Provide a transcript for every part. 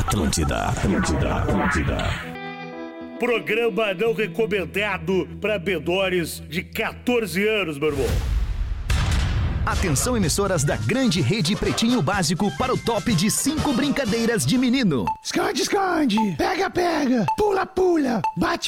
Atlântida. Programa não recomendado para menores de 14 anos, meu irmão. Atenção, emissoras da grande rede Pretinho Básico para o top de 5 brincadeiras de menino. Esconde, pega, pula, bate.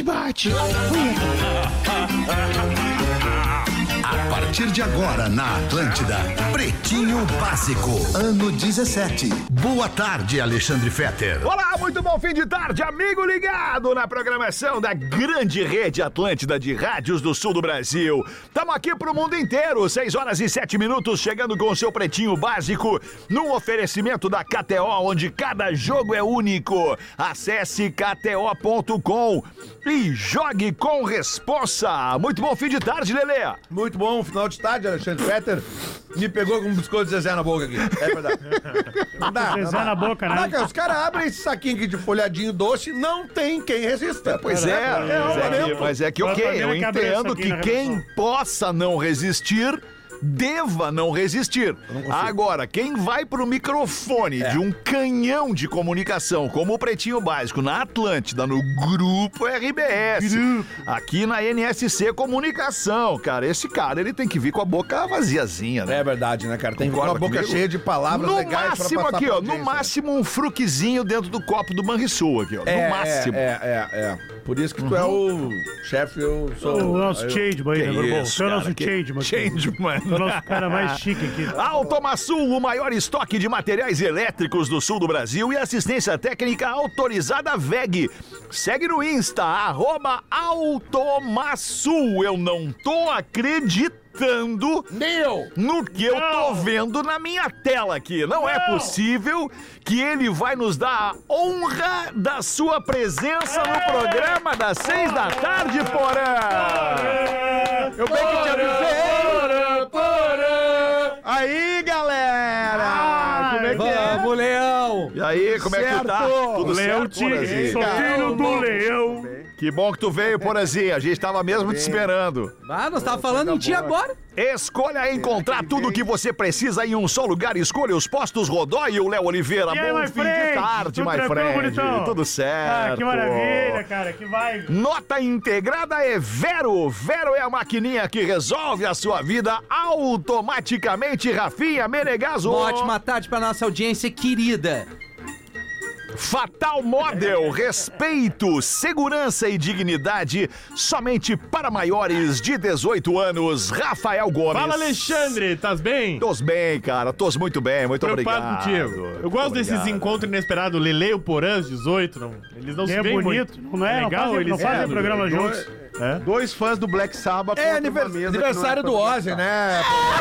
A partir de agora na Atlântida, Pretinho Básico, ano 17. Boa tarde, Alexandre Fetter. Olá, muito bom fim de tarde, amigo ligado na programação da grande rede Atlântida de rádios do sul do Brasil. Estamos aqui pro mundo inteiro, 6 horas e 7 minutos, chegando com o seu Pretinho Básico, num oferecimento da KTO, onde cada jogo é único. Acesse kto.com e jogue com responsa. Muito bom fim de tarde, Lelê. Muito bom, final de tarde, Alexandre Fetter. Me pegou com um biscoito Zezé na boca aqui. É verdade. Não dá. Zezé na boca, né? Os caras abrem esse saquinho aqui de folhadinho doce, não tem quem resista. Mas é que ok, eu entendo que quem possa não resistir deva não resistir. Agora, quem vai pro microfone de um canhão de comunicação, como o Pretinho Básico, na Atlântida, no Grupo RBS, aqui na NSC Comunicação, cara, esse cara, ele tem que vir com a boca vaziazinha, né? É verdade, né, cara? Tem com a boca cheia de palavras legais pra máximo aqui, ó, no máximo um fruquezinho dentro do copo do Banrisul aqui, ó, no máximo. Por isso que tu é o chefe, eu sou o nosso changeman aí, né, meu irmão? Isso, o nosso changeman. O nosso cara mais chique aqui. Automassul, o maior estoque de materiais elétricos do sul do Brasil e assistência técnica autorizada VEG. Segue no Insta, @Automassul. Eu não tô acreditando no que eu tô vendo na minha tela aqui. Não é possível que ele vai nos dar a honra da sua presença no programa das 6 da tarde, Porã! Eu bem que te avisei! Aí, galera! Como é que é? Vamos, Leão! E aí, como é que tu tá? Tudo Leão certo, Tigre, Porazinho? sou filho do Leão. Que bom que tu veio, Porazinho. A gente tava mesmo te esperando. Ah, nós tava falando em ti agora. Escolha encontrar tudo o que você precisa em um só lugar. Escolha os postos Rodó e o Léo Oliveira. E aí, Bom my fim de friend? tarde, Tudo my tranquilo, friend. bonitão? Tudo certo. Ah, que maravilha, cara, que vibe. Nota integrada é Vero. Vero é a maquininha que resolve a sua vida automaticamente. Rafinha Menegaso. Uma ótima tarde pra nossa audiência querida. Fatal Model, respeito, segurança e dignidade somente para maiores de 18 anos. Rafael Gomes. Fala, Alexandre, tás bem? Tô bem, cara, tô muito bem, muito Preocupado obrigado. contigo. Eu gosto desses encontros inesperados. Lele e o Porã, 18, não, eles não se veem bonito, muito. não é? Legal, Não fazem programa juntos. Dois fãs do Black Sabbath. É aniversário do Ozzy, né?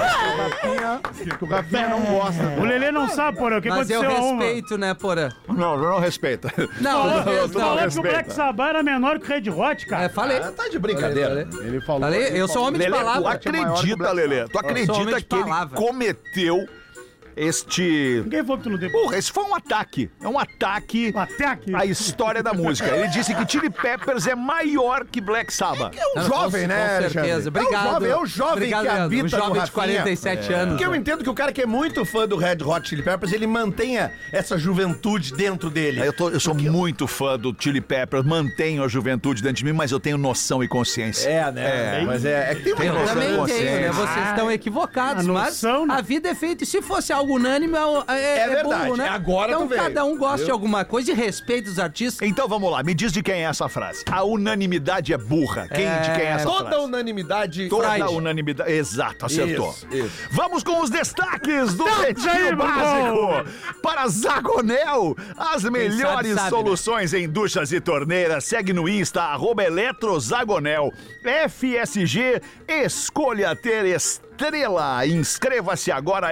O Rafinha não gosta. O Lelê não sabe, porra, o que Mas eu aconteceu a uma. respeito, né, Porã? Não, não respeita. Não, Falou que o Black Sabbath era menor que o Red Hot, cara. falei. Tá de brincadeira. Ele falou. Falei, eu sou homem de Lelê, tu palavra. acredita, Lelê? Tu sou homem acredita de que ele palavra. cometeu este... Ninguém falou que tu não deu. Porra, esse foi um ataque. É um ataque à história da música. Ele disse que Chili Peppers é maior que Black Sabbath. É um jovem, né, Com certeza. Obrigado. É o jovem Obrigado, que Leandro. habita Um jovem no de Rafinha. 47 anos. Porque eu entendo que o cara que é muito fã do Red Hot Chili Peppers, ele mantenha essa juventude dentro dele. Eu sou muito fã do Chili Peppers, mantenho a juventude dentro de mim, mas eu tenho noção e consciência. Mas é que tem uma Tem Eu noção também de tenho, consciência. né? Vocês estão equivocados, a mas noção, né? a vida é feita. E se fosse algo unânime, é verdade. burro, né? Agora então tu veio. cada um gosta de alguma coisa e respeita os artistas. Então vamos lá, me diz de quem é essa frase. A unanimidade é burra. De quem é essa Toda frase? unanimidade. Toda unanimidade. Exato, acertou. Isso. Vamos com os destaques do aí, Pretinho meu Básico. Para Zagonel, as melhores sabe, soluções em duchas e torneiras. Segue no Insta, @eletrozagonel. FSG, escolha ter estrela. Inscreva-se agora,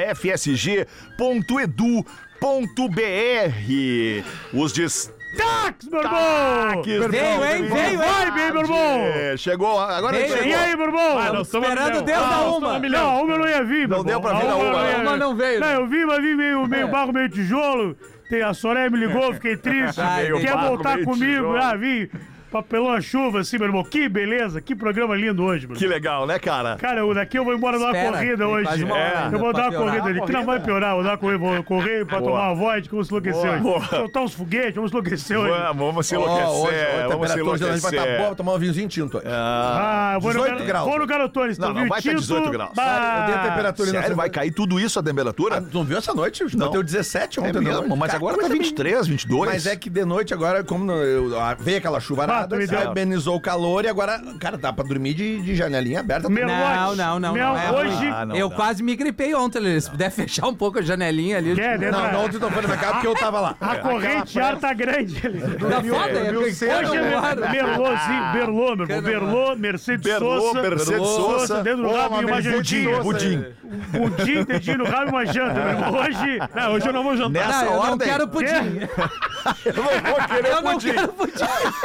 fsg.edu.br. Os Tax, meu irmão! Veio, hein? Vai bem, meu irmão! Chegou, agora Veio, chegou. E aí, meu irmão? nós estamos Esperando Deus a dar milhão. uma. Não, a uma eu não ia vir, meu Não deu irmão. pra vir na uma, eu né? ia- Uma não veio, Não, né? eu vi, mas vi meio barro, meio tijolo. A Soraya me ligou, fiquei triste. Meio Quer barro, voltar meio comigo? tijolo. Ah, vim. papelão a chuva, assim, meu irmão. Que beleza, que programa lindo hoje, meu Que irmão. legal, né, cara? Cara, daqui eu vou embora dar uma Espera, corrida tem hoje. quase uma hora ainda Eu vou pra dar uma piorar. corrida ali, que não vai piorar. Vou correr pra tomar uma vodka, vamos enlouquecer hoje. Boa. Soltar uns foguetes, vamos enlouquecer hoje. Vamos se Ó, enlouquecer. hoje a Vamos se temperatura hoje vai estar boa, enlouquecer. tomar um vinhozinho tinto. Eu vou 18 graus. Vou no Garotones, Não, então, vai viu? ter 18 graus. Eu dei a temperatura aí na Sério, vai semana. cair tudo isso a temperatura? Tu não viu essa noite? Não. Bateu 17 É ontem. mesmo, de noite. mas Cara, agora tá coisa 23, 22. Mas é que de noite agora, como veio aquela chuvarada, me deu. amenizou o calor e agora, cara, dá pra dormir de janelinha aberta. Meu Não, lote. não. É hoje. não Eu dá. quase me gripei ontem, Lelê. Se puder fechar um pouco a janelinha ali. Quer, né? Não, ontem não foi na minha casa porque eu tava lá. A corrente de ar tá grande. Tá foda, Hoje é Merlotzinho, Berlot, meu irmão. Berlot, Mercedes Sosa. Mercedes Sosa. Dentro do rabo e uma jantinha. Pudim. Pudim, dedinho no rabo e uma janta, meu irmão. Hoje eu não vou jantar. Nessa Não, eu não ordem. quero pudim. Eu não vou querer Eu não pudim. quero pudim.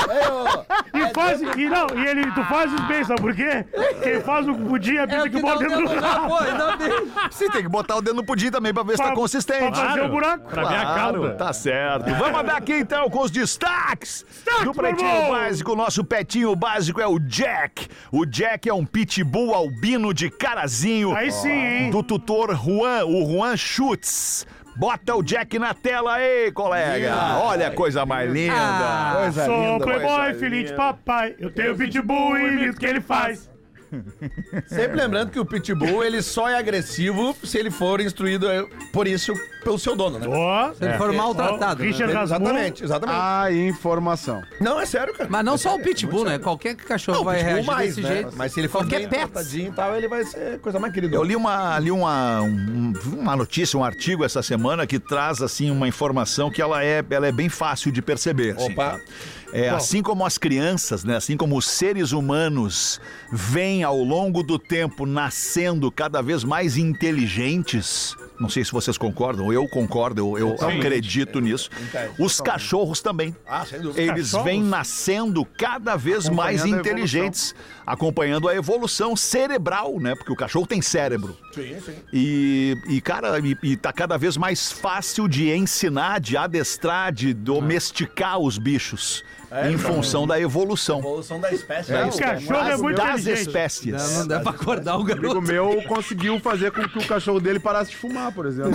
Tu fazes bem, sabe por quê? Quem faz o pudim é a pizza que bota dentro do rabo. Pô, ainda bem. Sim, tem que botar o dedo no pudim também pra ver se tá Pra consistente. fazer o buraco. Pra ver a calda. Tá certo. Vamos andar aqui então com os destaques do Pretinho meu irmão! Básico. O nosso petinho básico é o Jack. O Jack é um pitbull albino de carazinho. Aí sim, hein? Do tutor Juan, o Juan Schutz. Bota o Jack na tela aí, colega. Olha a coisa mais linda. Coisa Sou linda. playboy, filhinho de papai. Eu tenho pitbull e imito o que ele faz. Sempre lembrando que o pitbull, ele só é agressivo se ele for instruído por isso pelo seu dono, né? Ó, Se ele for maltratado. né? Richard Rasmussen. Exatamente. A informação. Não, é sério, cara. Mas não só o pitbull, né? Qualquer cachorro Não, vai pitbull reagir mais, desse né? jeito. Mas se ele for Qualquer bem pet. tratadinho e tal, ele vai ser coisa mais querida. Eu li uma notícia, um artigo essa semana que traz assim uma informação que ela é bem fácil de perceber. Assim, Opa. tá? Assim como as crianças, né? Assim como os seres humanos vêm ao longo do tempo nascendo cada vez mais inteligentes. Não sei se vocês concordam, eu concordo, eu acredito nisso. Os cachorros também. Ah, sem dúvida. Eles vêm nascendo cada vez mais Acompanhando a inteligentes, acompanhando a evolução cerebral, né? Porque o cachorro tem cérebro. Sim, sim. E tá cada vez mais fácil de ensinar, de adestrar, de domesticar os bichos. Em função da evolução. Evolução da espécie. O cachorro é muito Das inteligente. espécies. Não dá pra acordar o Um amigo garoto. meu conseguiu fazer com que o cachorro dele parasse de fumar, por exemplo.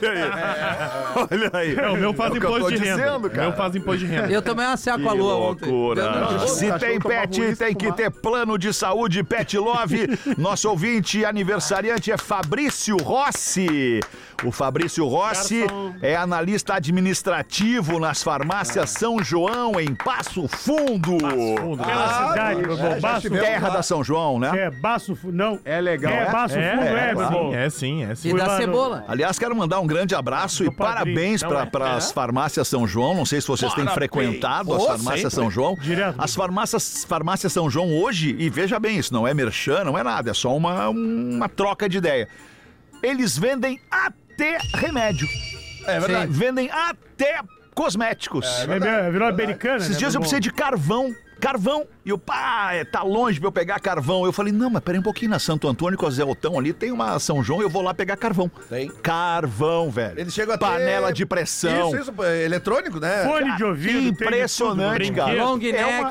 Olha aí. O meu faz É o que eu imposto tô de renda. dizendo, O cara. meu faz imposto de renda. Eu tomei uma seca com a Que lua ontem. loucura. Deu- Se O tem cachorro tomava pet, uísque, tem que fumava. ter plano de saúde Pet Love. Nosso ouvinte aniversariante é Fabrício Rossi. O Fabrício Rossi é analista administrativo nas farmácias São João, em Passo Fundo. Aquela cidade, meu irmão. Baço Terra da São João, né? É, Baço Fundo. Não. É legal. É, Baço Fundo, meu irmão. Sim. E da cebola. Aliás, quero mandar um grande abraço e Do padrinho. parabéns Não, para as farmácias São João. Não sei se vocês têm frequentado as farmácias São João. Direto. As farmácias São João hoje, e veja bem, isso não é merchan, não é nada, é só uma troca de ideia. Eles vendem até remédio. É verdade. Vendem até cosméticos. Virou americana, Esses né, dias eu meu precisei de carvão. E o pai, tá longe pra eu pegar carvão. Eu falei, não, mas peraí um pouquinho, na Santo Antônio com a Zé Otão ali, tem uma São João, eu vou lá pegar carvão. Tem. Carvão, velho. Eles chegam a ter... Panela de pressão. Isso, eletrônico, né? Fone de ouvido. tem de Impressionante, tudo, cara. Long neck,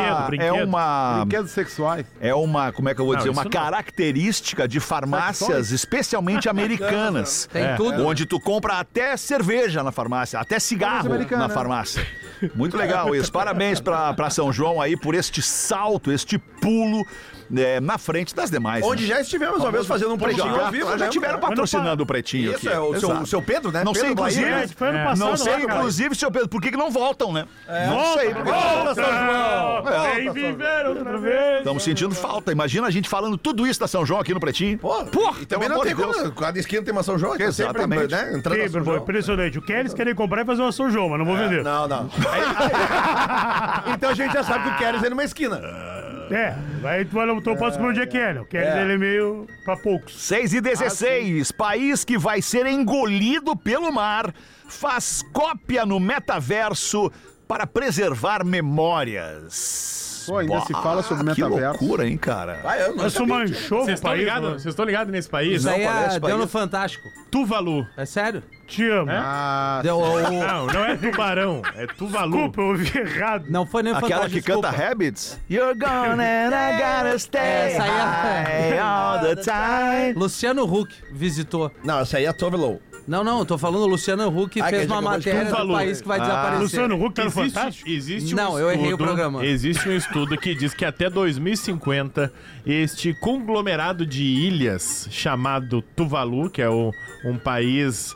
Brinquedos sexuais. É uma, como é que eu vou dizer, isso uma não. característica de farmácias, especialmente americanas. Tem tudo. Onde tu compra até cerveja na farmácia, até cigarro na farmácia. Muito legal isso. Parabéns pra São João aí por este salto, este pulo na frente das demais. Onde né? já estivemos uma vez fazendo um pretinho ao vivo, já né? tiveram patrocinando o Pretinho Isso, aqui. é o Exato. seu Pedro, né? Não sei, Pedro inclusive, Bahia. Foi ano passado não sei, lá, cara. inclusive, seu Pedro, por que não voltam, né? Não sei. porque- Volta, São João! Vem viver outra vez. Estamos sentindo falta. Imagina a gente falando tudo isso da São João aqui no Pretinho. Pô, Porra, e também pelo não tem amor de como. Cada esquina tem uma São João. então sempre, Exatamente. né, entrando Sim, na São meu irmão, João. impressionante. O que eles querem comprar é fazer uma São João, mas não vou vender. Não, não. Então a gente já sabe que o Keres é numa esquina. Aí tu posso comer onde é que é, né? O Keres ele é meio pra poucos. 6h16, país que vai ser engolido pelo mar, faz cópia no metaverso para preservar memórias. Pô, ainda se fala sobre Que metaverso. loucura, hein, cara? Isso manchou o país. Vocês estão ligados nesse país? Isso aí parece deu no país. Fantástico. Tuvalu. É sério? Te amo. Ah, Deu, Não é tubarão, é Tuvalu. Desculpa, eu ouvi errado. não foi nem Aquela Fantástico, que canta desculpa. Habits? You're gone and I gotta stay Essa aí high all the time. Luciano Huck visitou. Não, essa aí é Tuvalu. Não, eu tô falando o Luciano Huck Ah, fez que uma acabou de matéria do Tuvalu. país que vai desaparecer. Luciano Huck tá no Fantástico? Existe Não, um eu errei o estudo- programa. Existe um estudo que diz que até 2050 este conglomerado de ilhas chamado Tuvalu, que é um país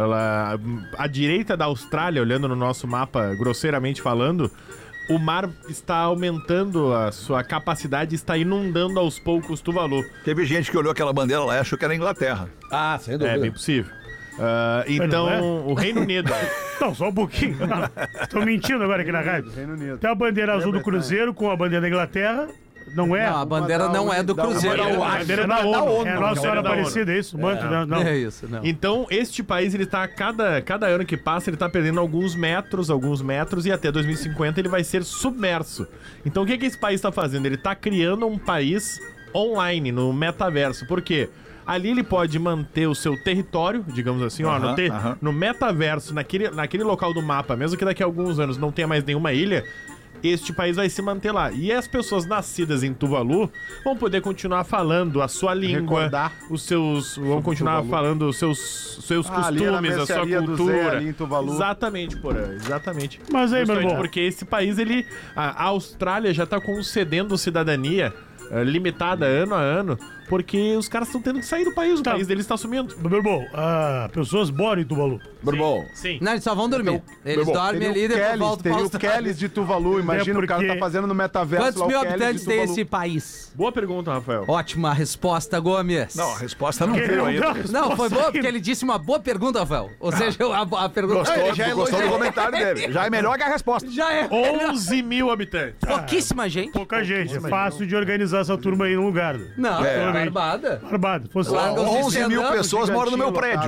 à direita da Austrália, olhando no nosso mapa, grosseiramente falando, o mar está aumentando a sua capacidade, está inundando aos poucos Tuvalu. Teve gente que olhou aquela bandeira lá e achou que era Inglaterra. Ah, sem É dúvida. bem possível. Então, não é? o Reino Unido. Não, só um pouquinho. Não, tô mentindo agora aqui na rádio. Reino Unido. Tem a bandeira azul do Cruzeiro com a bandeira da Inglaterra. Não é? Não, a bandeira não é do Cruzeiro. A bandeira é da ONU. É a Nossa Senhora da ONU. Aparecida, é isso? Manto, não. É isso, não. Então, este país, ele tá, cada ano que passa, ele tá perdendo alguns metros, e até 2050 ele vai ser submerso. Então, o que esse país tá fazendo? Ele tá criando um país online, no metaverso. Por quê? Ali ele pode manter o seu território, digamos assim, no metaverso, naquele local do mapa, mesmo que daqui a alguns anos não tenha mais nenhuma ilha, este país vai se manter lá. E as pessoas nascidas em Tuvalu vão poder continuar falando a sua língua, Recordar vão continuar Tuvalu. falando os seus ali na costumes, a sua mercearia do Zé, cultura. ali em Tuvalu. Exatamente, Porã, exatamente. Mas aí, meu Justamente irmão. porque esse país, a Austrália já tá concedendo cidadania limitada ano a ano, porque os caras estão tendo que sair do país, o Tá. país deles está sumindo. Meu irmão, pessoas moram em Tuvalu. Bourbon. Sim. Não, eles só vão dormir. Eles bom, dormem ali e depois voltam pra Teria o Austrália. Kelly's de Tuvalu. Imagina o cara porque- tá fazendo no metaverso Quantos lá, o mil Kelly's habitantes de tem Tuvalu. esse país? Boa pergunta, Rafael. Ótima resposta, Gomes. Não, a resposta não veio ainda. Não, foi boa porque ele disse uma boa pergunta, Rafael. Ou seja, a pergunta... Gostou do comentário dele. Já é melhor que a resposta. Já é 11 mil habitantes. pouquíssima gente. Pouca gente. É fácil de organizar essa turma aí no lugar. Não, é barbada. Barbado. Fosse, Larga os 11 mil stand-up, pessoas moram no meu prédio.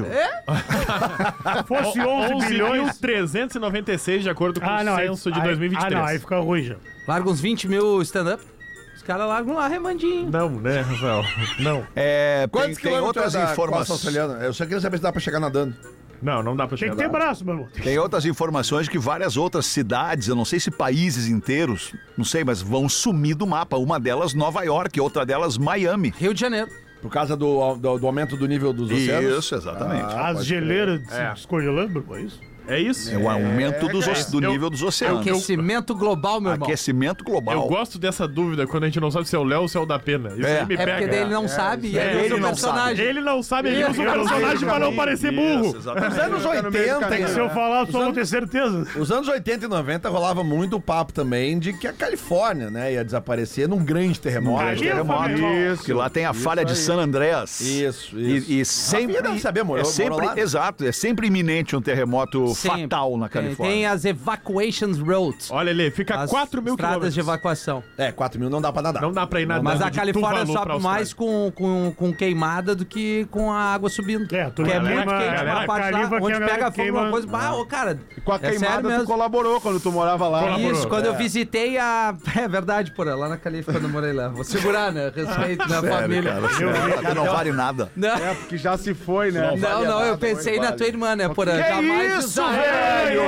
fosse 11 bilhões... 11.396 de acordo com o censo de 2023. Ah, não, aí fica ruim já. Larga uns 20 mil stand-up. Os caras largam lá remandinho. Não, né, Rafael? Não. Quantos Tem quilômetros outras é da costa informações. australiana? Eu só queria saber se dá pra chegar nadando. Não dá pra Tem chegar que ter lá. braço, meu irmão. Tem outras informações de que várias outras cidades, eu não sei se países inteiros, não sei, mas vão sumir do mapa. Uma delas, Nova York, outra delas, Miami. Rio de Janeiro. Por causa do aumento do nível dos oceanos? Isso, exatamente. As geleiras se descongelando, meu irmão, é isso? É isso? É o aumento do nível dos oceanos. Aquecimento global, meu irmão. Aquecimento global. Eu gosto dessa dúvida quando a gente não sabe se é o Léo ou se é o da Pena. Isso aí me É pega. porque daí ele não sabe e ele usa ele o não personagem. Ele não sabe, ele usa o Eu não personagem sei pra não também. parecer burro. Isso, exatamente. Nos anos Fica no meio do 80, caminho. Se eu falar, só vou ter certeza. os anos 80 e 90 rolava muito o papo também de que a Califórnia, né, ia desaparecer num grande terremoto. Aí eu terremoto. falei, Porque lá tem a falha de San Andreas. Isso. E sempre. Rafinha deve saber, morou sempre, lá, né? exato, é sempre iminente um terremoto Sempre. fatal na Califórnia. Tem as evacuations roads. Olha ali, fica As 4 mil estradas quilômetros. de evacuação. 4 mil não dá pra nadar. Não dá pra ir nadando Mas a de Califórnia Tuvalu pra sobe Austrália. mais com queimada do que com a água subindo. É, tu que é queima- muito quente galera, uma parte Califa, lá, que onde a pega galera fogo queima- uma coisa. Bah, ô, cara, Com a é sério queimada, tu mesmo. colaborou quando tu morava lá. Colaborou. Isso, quando eu visitei a... É verdade, porra, lá na Califa, quando eu morei lá. Vou segurar, né? Respeito na família. Cara, não vale nada. Não, É, porque já se foi, né? não, eu pensei na tua irmã, né, porra? Jamais isso, usar- velho?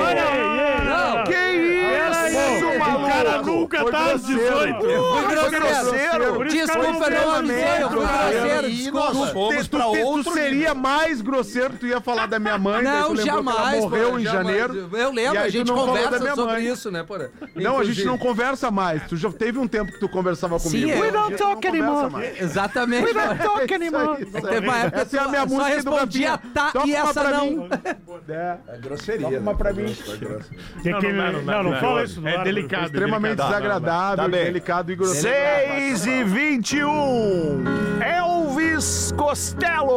Não, Que isso, maluco? O cara nunca Foi tá às grosseiro. 18. fui grosseiro. Por isso que eu Desculpa, não não avisei, eu fui grosseiro, E desculpa. nós fomos pra Tu outro seria mais grosseiro, tu ia falar da minha mãe, daí tu Não, lembrou que jamais. ela morreu porra, em jamais. janeiro. Eu E lembro, aí a tu gente não falou da conversa minha sobre mãe. isso, né, porra? Não, a gente não conversa mais. Tu já teve um tempo que tu conversava comigo. Sim, Hoje We em don't dia tu não conversa mais. Exatamente. Isso aí. Teve uma época Essa é a minha só música do respondia Rafinha. tá Toca e uma essa pra não. mim. É grosseria. Uma pra mim. Tem que- Não fala isso. É delicado. Extremamente delicado. desagradável, Tá bem. delicado e grosseiro. 6h21. Elvis Costello.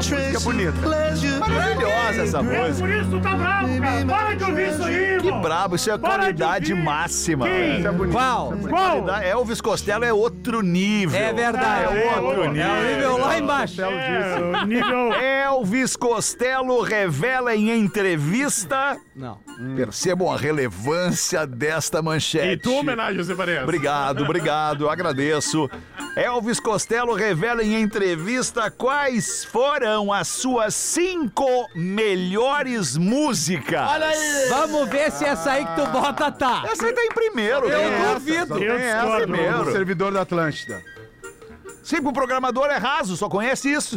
música bonita. Maravilhosa essa música. Por isso tu tá bravo, cara. Para de ouvir isso aí, Que irmão. brabo, isso é Para de qualidade ouvir. máxima. Quem? Isso é bonito. Qual? Qual? Elvis Costello é outro nível. É verdade. É outro nível. É o nível lá embaixo. É, o nível... Elvis Costello revela em entrevista. Não. Percebam a relevância desta manchete. E tu, homenagem, você parece. Obrigado, agradeço. Elvis Costello revela em entrevista quais foram as suas 5 melhores músicas. Olha aí! Vamos ver se essa aí que tu bota tá. Essa aí tá em primeiro. Eu duvido. Eu Tem essa, discordo. primeiro. do servidor da Atlântida. Sim, o programador é raso, só conhece isso.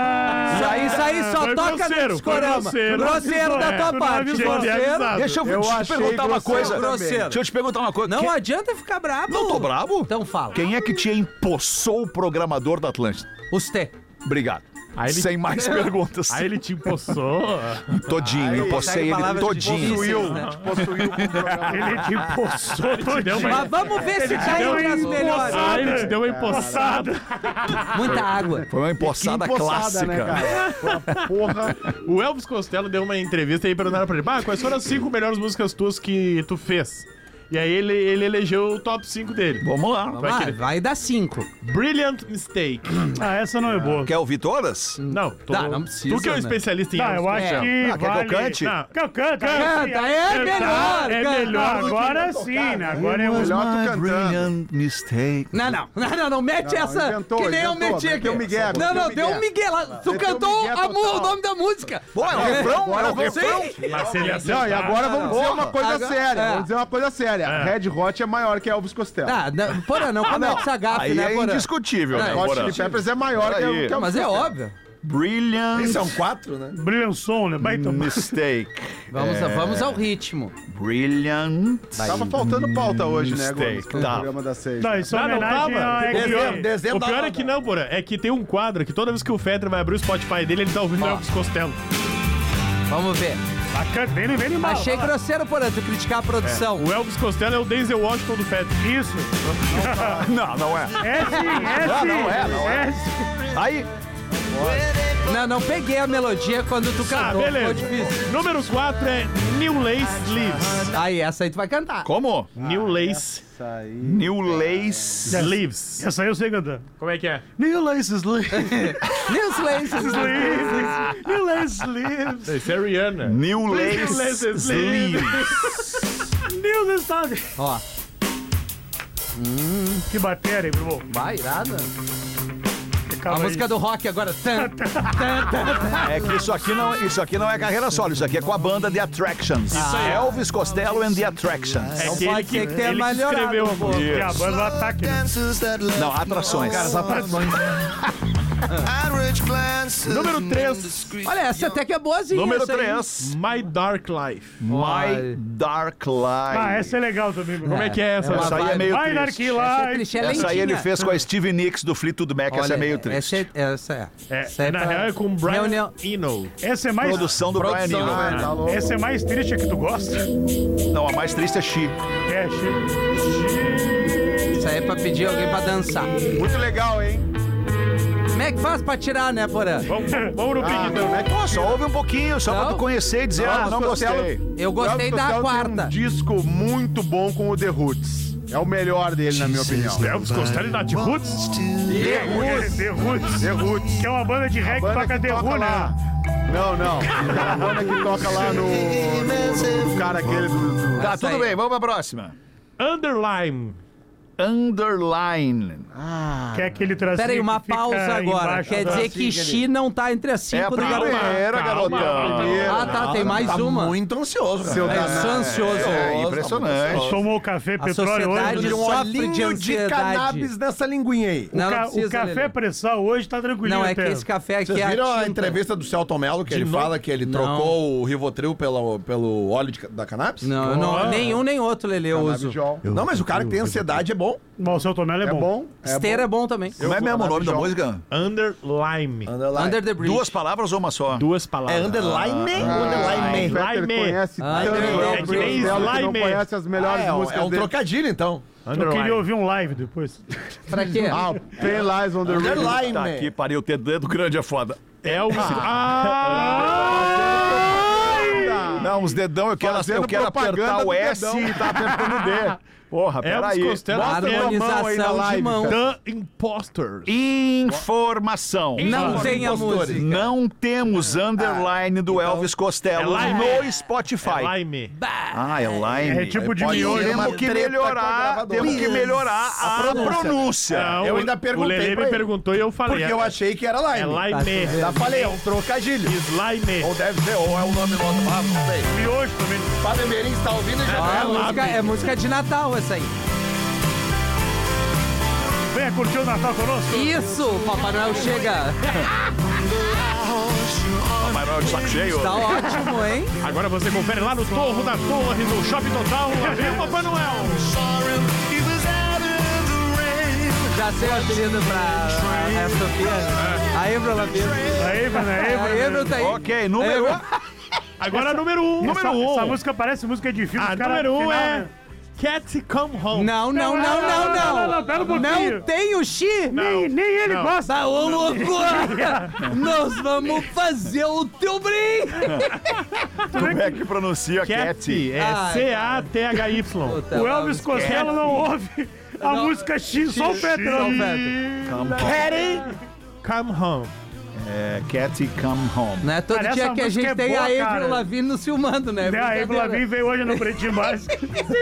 Isso aí só Foi toca no grosseiro, discorama. foi grosseiro. Grosseiro da tua Não parte. avisou. Grosseiro. Deixa eu Eu te achei perguntar uma grosseiro coisa. também. Deixa eu te perguntar uma coisa. Não adianta ficar brabo. Não tô bravo? Então fala. Quem é que te empossou o programador da Atlântida? Os T. Obrigado. Aí ele- Sem mais perguntas. Aí ele te empossou. Todinho, eu possei ele palavras todinho. difíceis, né? Possuiu com o programa. Ele te empossou todinho. Mas vamos ver se tá deu entre as uma melhores. Aí ele te deu uma empossada. Muita água. Foi uma empossada clássica. né, cara? Foi uma porra. O Elvis Costello deu uma entrevista e perguntaram pra ele: quais foram as 5 melhores músicas tuas que tu fez? E aí ele elegeu o top 5 dele. Vamos lá. Vai dar 5. Brilliant Mistake. Ah, essa não é boa. Quer ouvir todas? Não, Não precisa, tu que é o né? especialista em Tá, Elvis eu acho Costello. que Ah, quer que eu vale... cante? Não, que eu cante. Canta, é melhor, É canta. melhor. Agora sim, né? Agora é Melhor o... tu cantando. Mistake. Não mete essa. inventou, que nem eu inventou, meti aqui. meteu Miguel, Não, meteu deu um Miguel lá. Tu Meteu cantou Miguel o total. nome da música. Pô, é o refrão? É o refrão? Mas se ele Não, acertar... e agora vamos dizer uma coisa Agora- séria. é. Vamos dizer uma coisa séria. Red Hot é maior que Elvis Costello. Ah, porra, não comete essa gafe, Aí né, é porra? indiscutível, né, Hot Porã? Chili Peppers é maior que Peraí. Elvis Mas é Costello. óbvio. Brilliant São 4, né? Brilhanção, né? Baita... Mistake. Vamos ao ritmo. Brilliant. Tava faltando pauta hoje, né, Gomes? Mistake, No tá. programa das 6. Não, isso é Não homenagem tava. a... Dezembro O pior é que não, porra. É que tem um quadro que toda vez que o Fetter vai abrir o Spotify dele, ele tá ouvindo Elvis Costello. Vamos ver. Bacana, bem mal. Achei grosseiro, porra, tu criticar a produção. O Elvis Costello é o Denzel Washington do Fetter. Isso. Não é. É sim, Não, sim. não é. sim. Aí, Não peguei a melodia quando tu Ah, cantou. Ficou beleza. difícil. Número 4 é New Lace Leaves. Aí, essa aí tu vai cantar. como? New Lace New Lace. Leaves. Essa aí eu sei cantar. Como é que é? New Laces Leaves. New Laces. New Laces Leaves. Esse é Rihanna. New Lace Lace Sleeve. New Laces. Ó, Que bateria, hein, irmão? vai, irada. A Calma aí. música do rock agora. Tan, tan, tan. É que isso aqui não é carreira solo, isso aqui é com a banda The Attractions. Elvis Costello and The Attractions. É que pode ele ser que tenha ele melhorado escreveu a um pouco. música. Que a banda do ataque, né? Não, atrações. Número 3, Olha, essa até que é boazinha. Número essa aí. 3. My Dark Life. My Dark Ah, Life. essa é legal também, meu. Como é que é essa? Essa aí é meio Vai, triste. Dark Essa é Life. triste, é Essa aí ele lentinha. fez com a Stevie Nicks do Fleetwood Mac, essa Olha, é meio triste. Essa é. Essa É, na pra- real é com Brian Reunião- Eno. Essa é mais... Produção do Brian Eno. Tá louco. Essa é mais triste, a que tu gosta. Não, a mais triste é She. É, Isso aí é pra pedir alguém pra dançar. Muito legal, hein? Como é que faz pra tirar, né, Porã? Vamos no pique então. Pô, só ouve um pouquinho, só pra Não? tu conhecer e dizer, não gostei. Eu gostei Elvis da Costello quarta. Tem um disco muito bom com o The Roots. É o melhor dele, na minha opinião. Elvis Costello e Nat Roots? The Roots. The Roots. Que é uma banda de reggae que Banda toca que The toca Who, lá. né? Não. É a banda que toca lá no cara aquele do... Tá, Essa tudo aí. bem, vamos pra próxima. Underline. Underline. Que é aquele tracinho Pera aí, uma que fica pausa agora. embaixo Quer da- dizer que Xi não tá entre as É a 5 do garoto. primeira, garotão. Ah, tá, tem mais uma. Muito ansioso, cara. Seu Eu danado. sou ansioso. É impressionante. Tomou café, A petróleo sociedade hoje. não sofre de Olhinho de ansiedade. cannabis nessa linguinha aí. Não, não O precisa, café Lelê. pressão hoje tá tranquilinho Não, é que até. esse café aqui Vocês é viram a tinta. entrevista do Celton Mello, que ele novo? fala que ele Não. trocou o Rivotril pelo óleo da cannabis? Não, não, nenhum nem outro, Lelê, eu uso. Canabidiol. Não, mas o cara que tem ansiedade é bom. Mas o seu Tomelo é É bom. bom. Esteira é bom também. Como é mesmo o nome da música? Underline. Under the Bridge. Duas palavras ou uma só? Duas É palavras. underline ou underline? O Peter Slime. conhece Ah, tanto é o Elvis que nem Costello que não Slime. conhece as melhores músicas É um dele. trocadilho, então. Eu queria ouvir um live depois. Pra quê? Ah, Ten Lies on the Radio. Underline, Tá man. aqui, pariu, ter dedo grande é foda. Elvis. Não, os dedão, eu quero apertar o S e tá apertando o D. Porra, peraí. Elvis Costello. Harmonização de mão. The Imposters. Informação. Não tem a música. Não temos underline do Elvis Costello é Lime. no Spotify. Lime. Ah, é Lime. É tipo de Pode miojo. ser uma Temos que treta melhorar, com a temos que melhorar a pronúncia. Não, Eu ainda o perguntei Lelê pra me ele. perguntou e eu falei. Porque eu achei que era É Lime. Lime. Já falei, é um trocadilho. Slime. Ou deve ser, ou é o nome do outro. Ah, não sei. Miojo também. Padre Merim está ouvindo e já É música de Natal essa aí. Venha curtir o Natal conosco. Isso, Papai Noel chega. Papai Noel de saco cheio. Tá ótimo, hein? Agora você confere lá no Torro da Torre, no Shopping Total. Lá vem o Papai Noel. Já sei o apelido pra Sofia. A Ebro Lavigne. Aí, mano, aí, A mano. Ebro tá aí. Ok, número 1. Agora número 1. Essa música parece música de filme. A os caras número 1 final, é né? Cat Come Home. Não, Não, pera um pouquinho. Não tem o Xi. Nem ele gosta. Tá, ô louco! Nós vamos fazer o teu brinco! Como é que pronuncia Cat Cat? é C-A-T-H-Y. O Elvis Costello não ouve a música X, só o Peter. Cat Come Home. É, Cat Come Home. Não é todo Cara, dia essa que a música gente é tem boa, a cara. Avril Lavigne nos filmando, né? A Avril Brincadeira. Lavigne veio hoje no Pretinho Básico.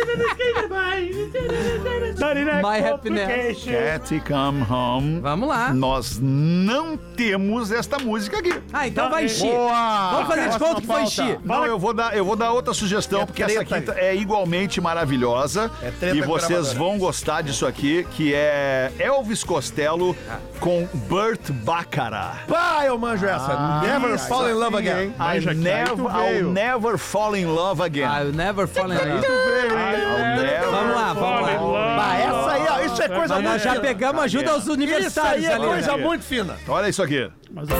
My Happiness. Cat Come Home. Vamos lá. Nós não temos esta música aqui. Ah, então vai Xi. Boa! Vamos fazer de conta que foi Xi. Não, eu vou dar outra sugestão, porque essa aqui é igualmente maravilhosa. É treta E com vocês gravadora. vão gostar disso aqui, que é Elvis Costello com Burt Bacharach. Pá, eu manjo essa. Never fall in love again. I'll never fall in love again. I'll never fall in love. I'll never Vamos lá, vamos lá. Bah, essa aí, ó, isso é coisa Mas muito nós já fina. pegamos ajuda aos Isso universitários aí é ali, né? coisa muito fina. Olha isso aqui.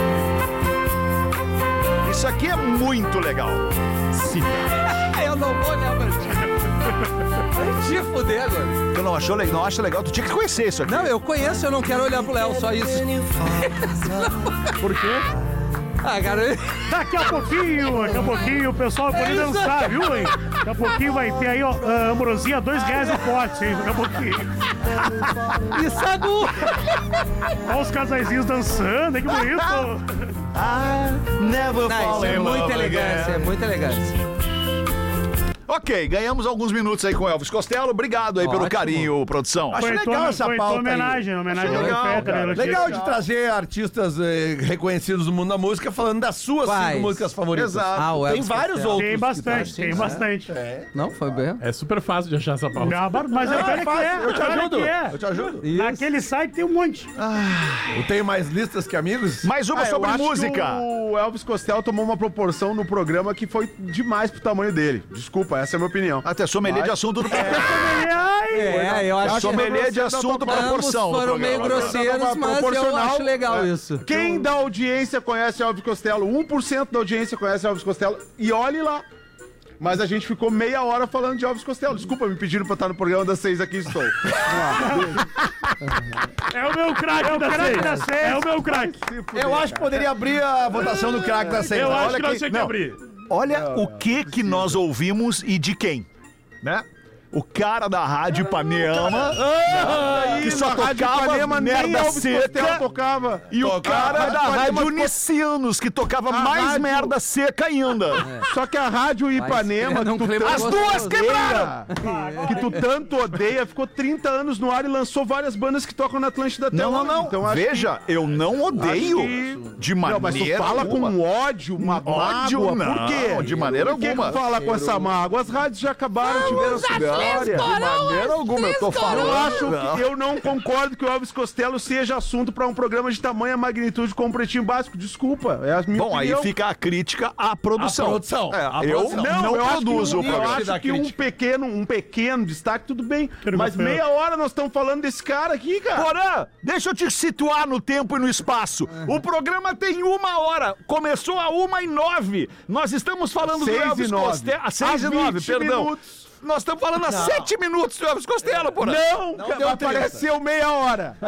Isso aqui é muito legal. Eu não vou olhar pra ti. Te fuder agora. Tu não achou legal? Não acha legal? Tu tinha que conhecer isso aqui. Não, eu conheço, eu não quero olhar pro Léo, só isso. Por quê? Ah, cara, Daqui a pouquinho o pessoal vai poder dançar, viu, hein? Daqui a pouquinho vai ter aí, ó, a Ambrosinha, R$2 o pote, hein? Daqui a pouquinho. e Sagu. Olha os casaizinhos dançando, hein? Que bonito. Never Não, fall isso é in love muita elegância, again. é muita elegância. Ok, ganhamos alguns minutos aí com Elvis Costello. Obrigado aí pelo Ótimo. carinho, produção. Acho legal essa foi pauta aí. homenagem ao Achei legal, Peter. cara. né? Legal de trazer artistas reconhecidos do mundo da música falando das suas Quais? 5 músicas favoritas. Exato. Ah, o Tem Elvis vários Costello. outros. Tem que bastante, tá- tem bastante. Não, foi bem. É super fácil de achar essa pauta. Mas é É fácil, eu te ajudo. é. Eu te ajudo. Isso. Naquele site tem um monte. Eu tenho mais listas que amigos. Mais uma Eu sobre acho música. que o Elvis Costello tomou uma proporção no programa que foi demais pro tamanho dele. Desculpa, essa é a minha opinião. Até sommelier de assunto do programa. Ai, Eu acho que Sommelier de assunto ambos proporção. no foram meio programa. grosseiros, mas eu Proporcional. acho legal isso. Quem da audiência conhece Elvis Costello? 1% da audiência conhece Elvis Costello. E olhe lá. Mas a gente ficou meia hora falando de Elvis Costello. Desculpa, me pediram pra estar no programa das 6 aqui, estou. é o meu craque da seis. É o meu craque. Eu acho que poderia abrir a votação do craque da 6. Eu acho Olha que nós quem- tínhamos que não. abrir. Olha o que nós ouvimos e de quem, né? O cara da Rádio Ipanema, que só tocava merda seca, tocava. e o cara da Rádio Unicinos, que tocava mais rádio- merda seca ainda. Só que a Rádio Ipanema, criando um que tu clima tanto As duas gostoso. quebraram! que tu tanto odeia, ficou 30 anos no ar e lançou várias bandas que tocam na Atlântida até Não, não, hoje. não. Então, acho Veja, eu não odeio que- de Não, maneira mas tu fala alguma. com ódio, uma Ódio, mágoa. não, Por quê? de maneira Por que alguma. tu fala com essa mágoa? As rádios já acabaram, tiveram sua história. De maneira alguma, eu tô falando. Eu acho Não. que eu não concordo que o Elvis Costello seja assunto pra um programa de tamanha magnitude como o Pretinho Básico. Desculpa, é a minha Bom, aí opinião. fica a crítica à produção. À produção. É, À eu produção. não eu acho produzo o que, eu programa. acho que um pequeno destaque, tudo bem. Mas Rafael. meia hora nós estamos falando desse cara aqui, cara. Porã, deixa eu te situar no tempo e no espaço. O programa tem 1 hora. Começou a 1h09. Nós estamos falando do 6 Elvis e 9. Costello. 6h09, Há 20 perdão. minutos. Nós estamos falando há 7 minutos do Elvis Costello, porra. Não, apareceu meia hora.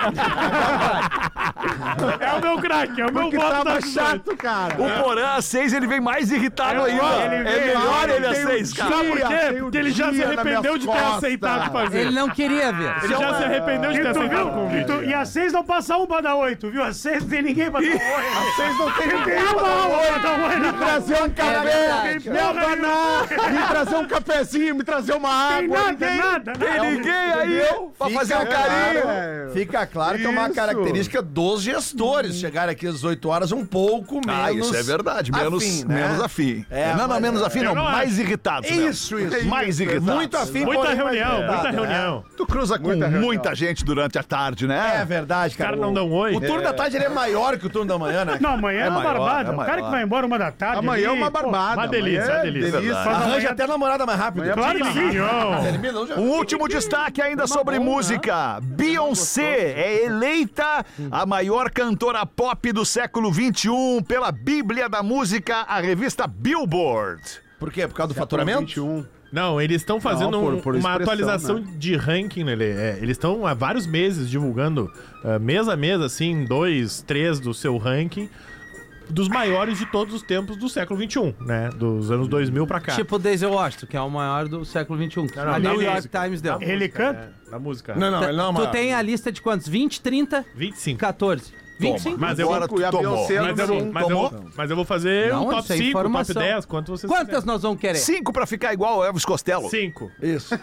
É o meu craque, é o meu Porque voto tava da chato, cara. O Porã às 6 ele vem mais irritado É, ainda. ele vem- É melhor ele às tem 6, um cara. Sabe por quê? Tem Porque ele já se dia nas arrependeu minhas de ter costas. aceitado fazer. Ele não queria ver. Ele já se arrependeu de ter E tu aceitado o viu? convite. E às 6 não passa um pra dar 8, viu? Às 6 não tem ninguém pra dar 8. Vocês não têm Tem uma alma pra dar 8. me trazer um café, verdade. me abanar, me trazer um cafezinho, me trazer uma Tem água. nada. Ninguém aí pra fazer um carinho. Fica claro que é uma Isso. característica dos gestores. Chegar aqui às 8 horas um pouco menos. Ah, isso é verdade. Menos afim, né? menos afim. É, não, mas- menos afim não. não Mais irritados. mesmo. Isso. Mais irritados. Muito afim, Muita porém, reunião, mais muita irritado, reunião. Tu cruza com muita gente durante a tarde, né? É verdade, Os cara. caras não dão oi. O turno da tarde ele é maior que o turno da manhã, né? Não, amanhã é uma maior, barbada. é O cara maior. que vai embora 1 da tarde. Amanhã é ali, uma pô, barbada. uma delícia, amanhã uma é delícia. delícia. Mas Arranja amanhã- até namorada mais rápido. Claro que sim. Não. Já. Um último destaque ainda sobre música. Beyoncé é eleita a maior cantora pop do século XXI pela Bíblia da Música, a revista Billboard. Por quê? Por causa do faturamento? 21. Não, eles estão fazendo Não, por uma expressão, atualização né? de ranking. Eles estão há vários meses divulgando, mês a mês, assim, 2, 3 do seu ranking, dos maiores de todos os tempos do século XXI, né? Dos anos 2000 pra cá. Tipo o Denzel Washington, que é o maior do século XXI. Não, A da New York música. Times deu. Ele canta? Na música. Não, ele não é Tu uma... tem a lista de quantos? 20, 30, 25. 14. 25? Mas eu, Agora tu E a tomou. Beyoncé mas, eu, não mas, eu, mas eu vou fazer Não, um top isso é 5, top informação. 10, quanto vocês Quantas nós vamos querer? 5 pra ficar igual ao Elvis Costello. 5. Isso.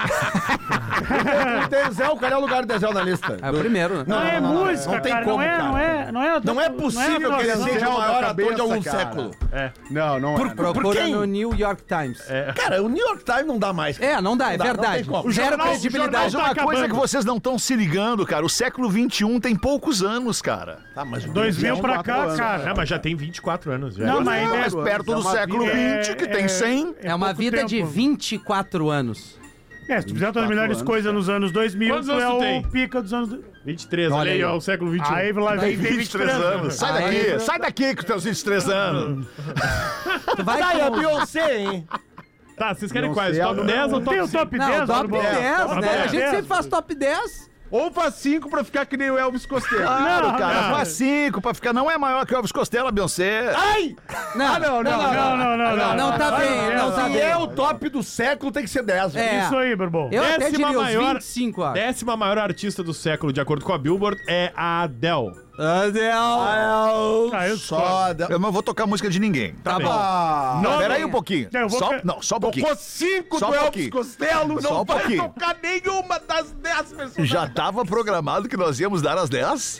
O Denzel, qual é o lugar do Denzel na lista? É o primeiro, né? Não é música, não tem cara. como, Não é, cara. não é possível que ele atuação. seja o Denzel maior da ator de algum cabeça, cara. século. Não, não é. Procura quem? no New York Times. Cara, o New York Times não dá mais. É, não dá, é Não dá, verdade. não tem como. Zero jornal- credibilidade. Mas uma tá coisa acabando. que vocês não estão se ligando, cara, o século XXI tem poucos anos, cara. Tá, mas o 2000 pra cá, anos. cara. Não, mas já tem 24 anos. Já. Não, mas Mas é, perto do uma século vida- XX, que tem 100. É uma pouco vida de tempo. 24 anos. Se tu fizer as melhores anos, coisas nos anos 2000, Quantos tu anos é tu o tem? pica dos anos... 23, Olha olha aí, aí. ó, o século XXI. Aí lá vem 23 anos. Sai daqui, sai daqui com teus 23 anos. Tu vai Tá aí, a com... Beyoncé, hein? Tá, vocês querem Não quais? sei, Top eu- 10 ou top Tem o 5? top 10, Não, top Borbô? 10, Top né? A 10. gente sempre faz top 10. Ou faz 5 pra ficar que nem o Elvis Costello. Claro, Não, cara, não. faz 5 pra ficar. Não é maior que o Elvis Costello, a Beyoncé. Ai! Não, não, não. Não tá bem, não tá Se é bem. o top do século, tem que ser 10. É. Isso aí, Borbô. Eu até Décima diria os maior- 25, ó. 10ª maior artista do século, de acordo com a Billboard, é a Adele. Ah, eu Só... Eu não vou tocar música de ninguém. Tá bom. Ah, Não, peraí um pouquinho. Eu vou Só, ca- não, só um pouquinho. Tocou 5 Só do um Elvis pouquinho. Costello, Só não um vai pouquinho. tocar nenhuma das 10 pessoas. Já tava programado que nós íamos dar as 10?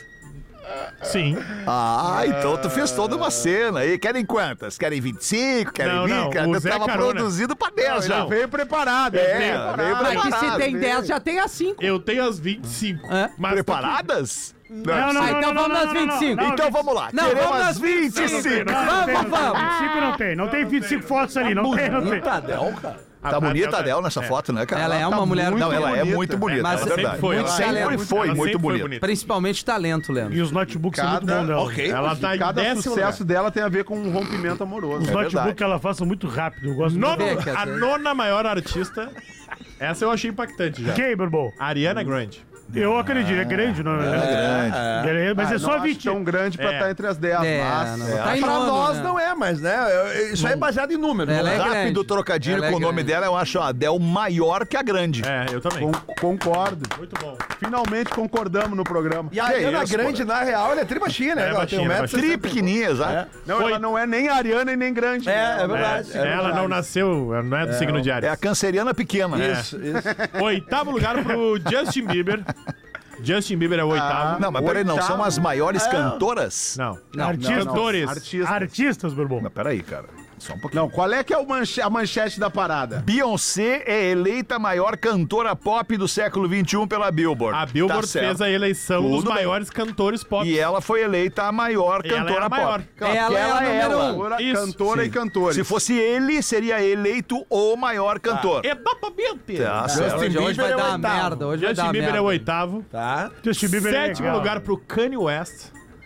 Sim. Ah, então tu fez toda uma cena aí. Querem quantas? Querem 25? Querem Não, 20? não, Cara, o tu Zé tava Carona. produzido pra 10 já. Já veio preparado. É, veio veio Mas que se preparado, tem 10, já tem as 5. Eu tenho as 25. É? Mas Preparadas? Não, Ah, então vamos nas 25. Então vamos lá. Não, Queremos vamos as nas 25. Vamos. 25 não tem. Não tem 25 fotos ali. Não tem, não tem. Adel, cara. Tá bonita a Adele nessa foto, né, cara? Ela é tá uma mulher Não, ela é bonita. muito bonita, Mas é sempre verdade. foi, Muito ela sempre é foi Ela muito sempre foi bonita. Principalmente talento, Leandro. E os notebooks são muito bons dela. Ok. ela tá em Cada 10º sucesso lugar. dela tem a ver com um rompimento amoroso. Os verdade. notebooks que ela faz são muito rápido. Eu gosto Nono- muito. Vê que a essa- 9ª maior artista, essa eu achei impactante já. Quem, Borbô? Ariana Grande. Eu acredito. É grande, não é? Grande. Mas é não só acho 20. tão grande pra É. estar entre as 10, É, mas... não, tá em Pra nono, nós né? não é, mas né? Isso aí é baseado em número. Ela não é é? grande. Rápido trocadilho Ela é com o nome grande. dela, eu acho a Adele maior que a grande. É, eu também. Concordo. Muito bom. Finalmente concordamos no programa. E a Que Ariana isso, Grande, na real, ela é tri baixinha, né? É Ela tem baixinha, 1,60 m. baixinha. Tri pequenininha, exato. Não, Foi- ela não é nem ariana e nem grande. né? É verdade. É, ela não nasceu, ela não é do signo de É Ares. a canceriana pequena. Isso, isso. 8º lugar pro Justin Bieber. Justin Bieber é o 8º. Não, mas peraí, não. São as maiores cantoras? Não. Artistas. Cantores. Artista. Artistas, Borbô. Mas peraí, cara. Só um pouquinho. Não, qual é que é a manchete da parada? Beyoncé é eleita a maior cantora pop do século XXI pela Billboard. A Billboard Tá certo. fez a eleição dos Tudo bem. maiores cantores pop. E ela foi eleita a maior Ela é a cantora maior. pop. Ela é a número um. Cantora, Isso, cantora sim. e cantores. Se fosse ele, seria eleito o maior cantor. Exatamente. Tá certo. Hoje vai dar uma merda. Hoje vai dar Justin uma Bieber merda. é o 8º. Tá? Justin Bieber é 7º legal. lugar pro Kanye West.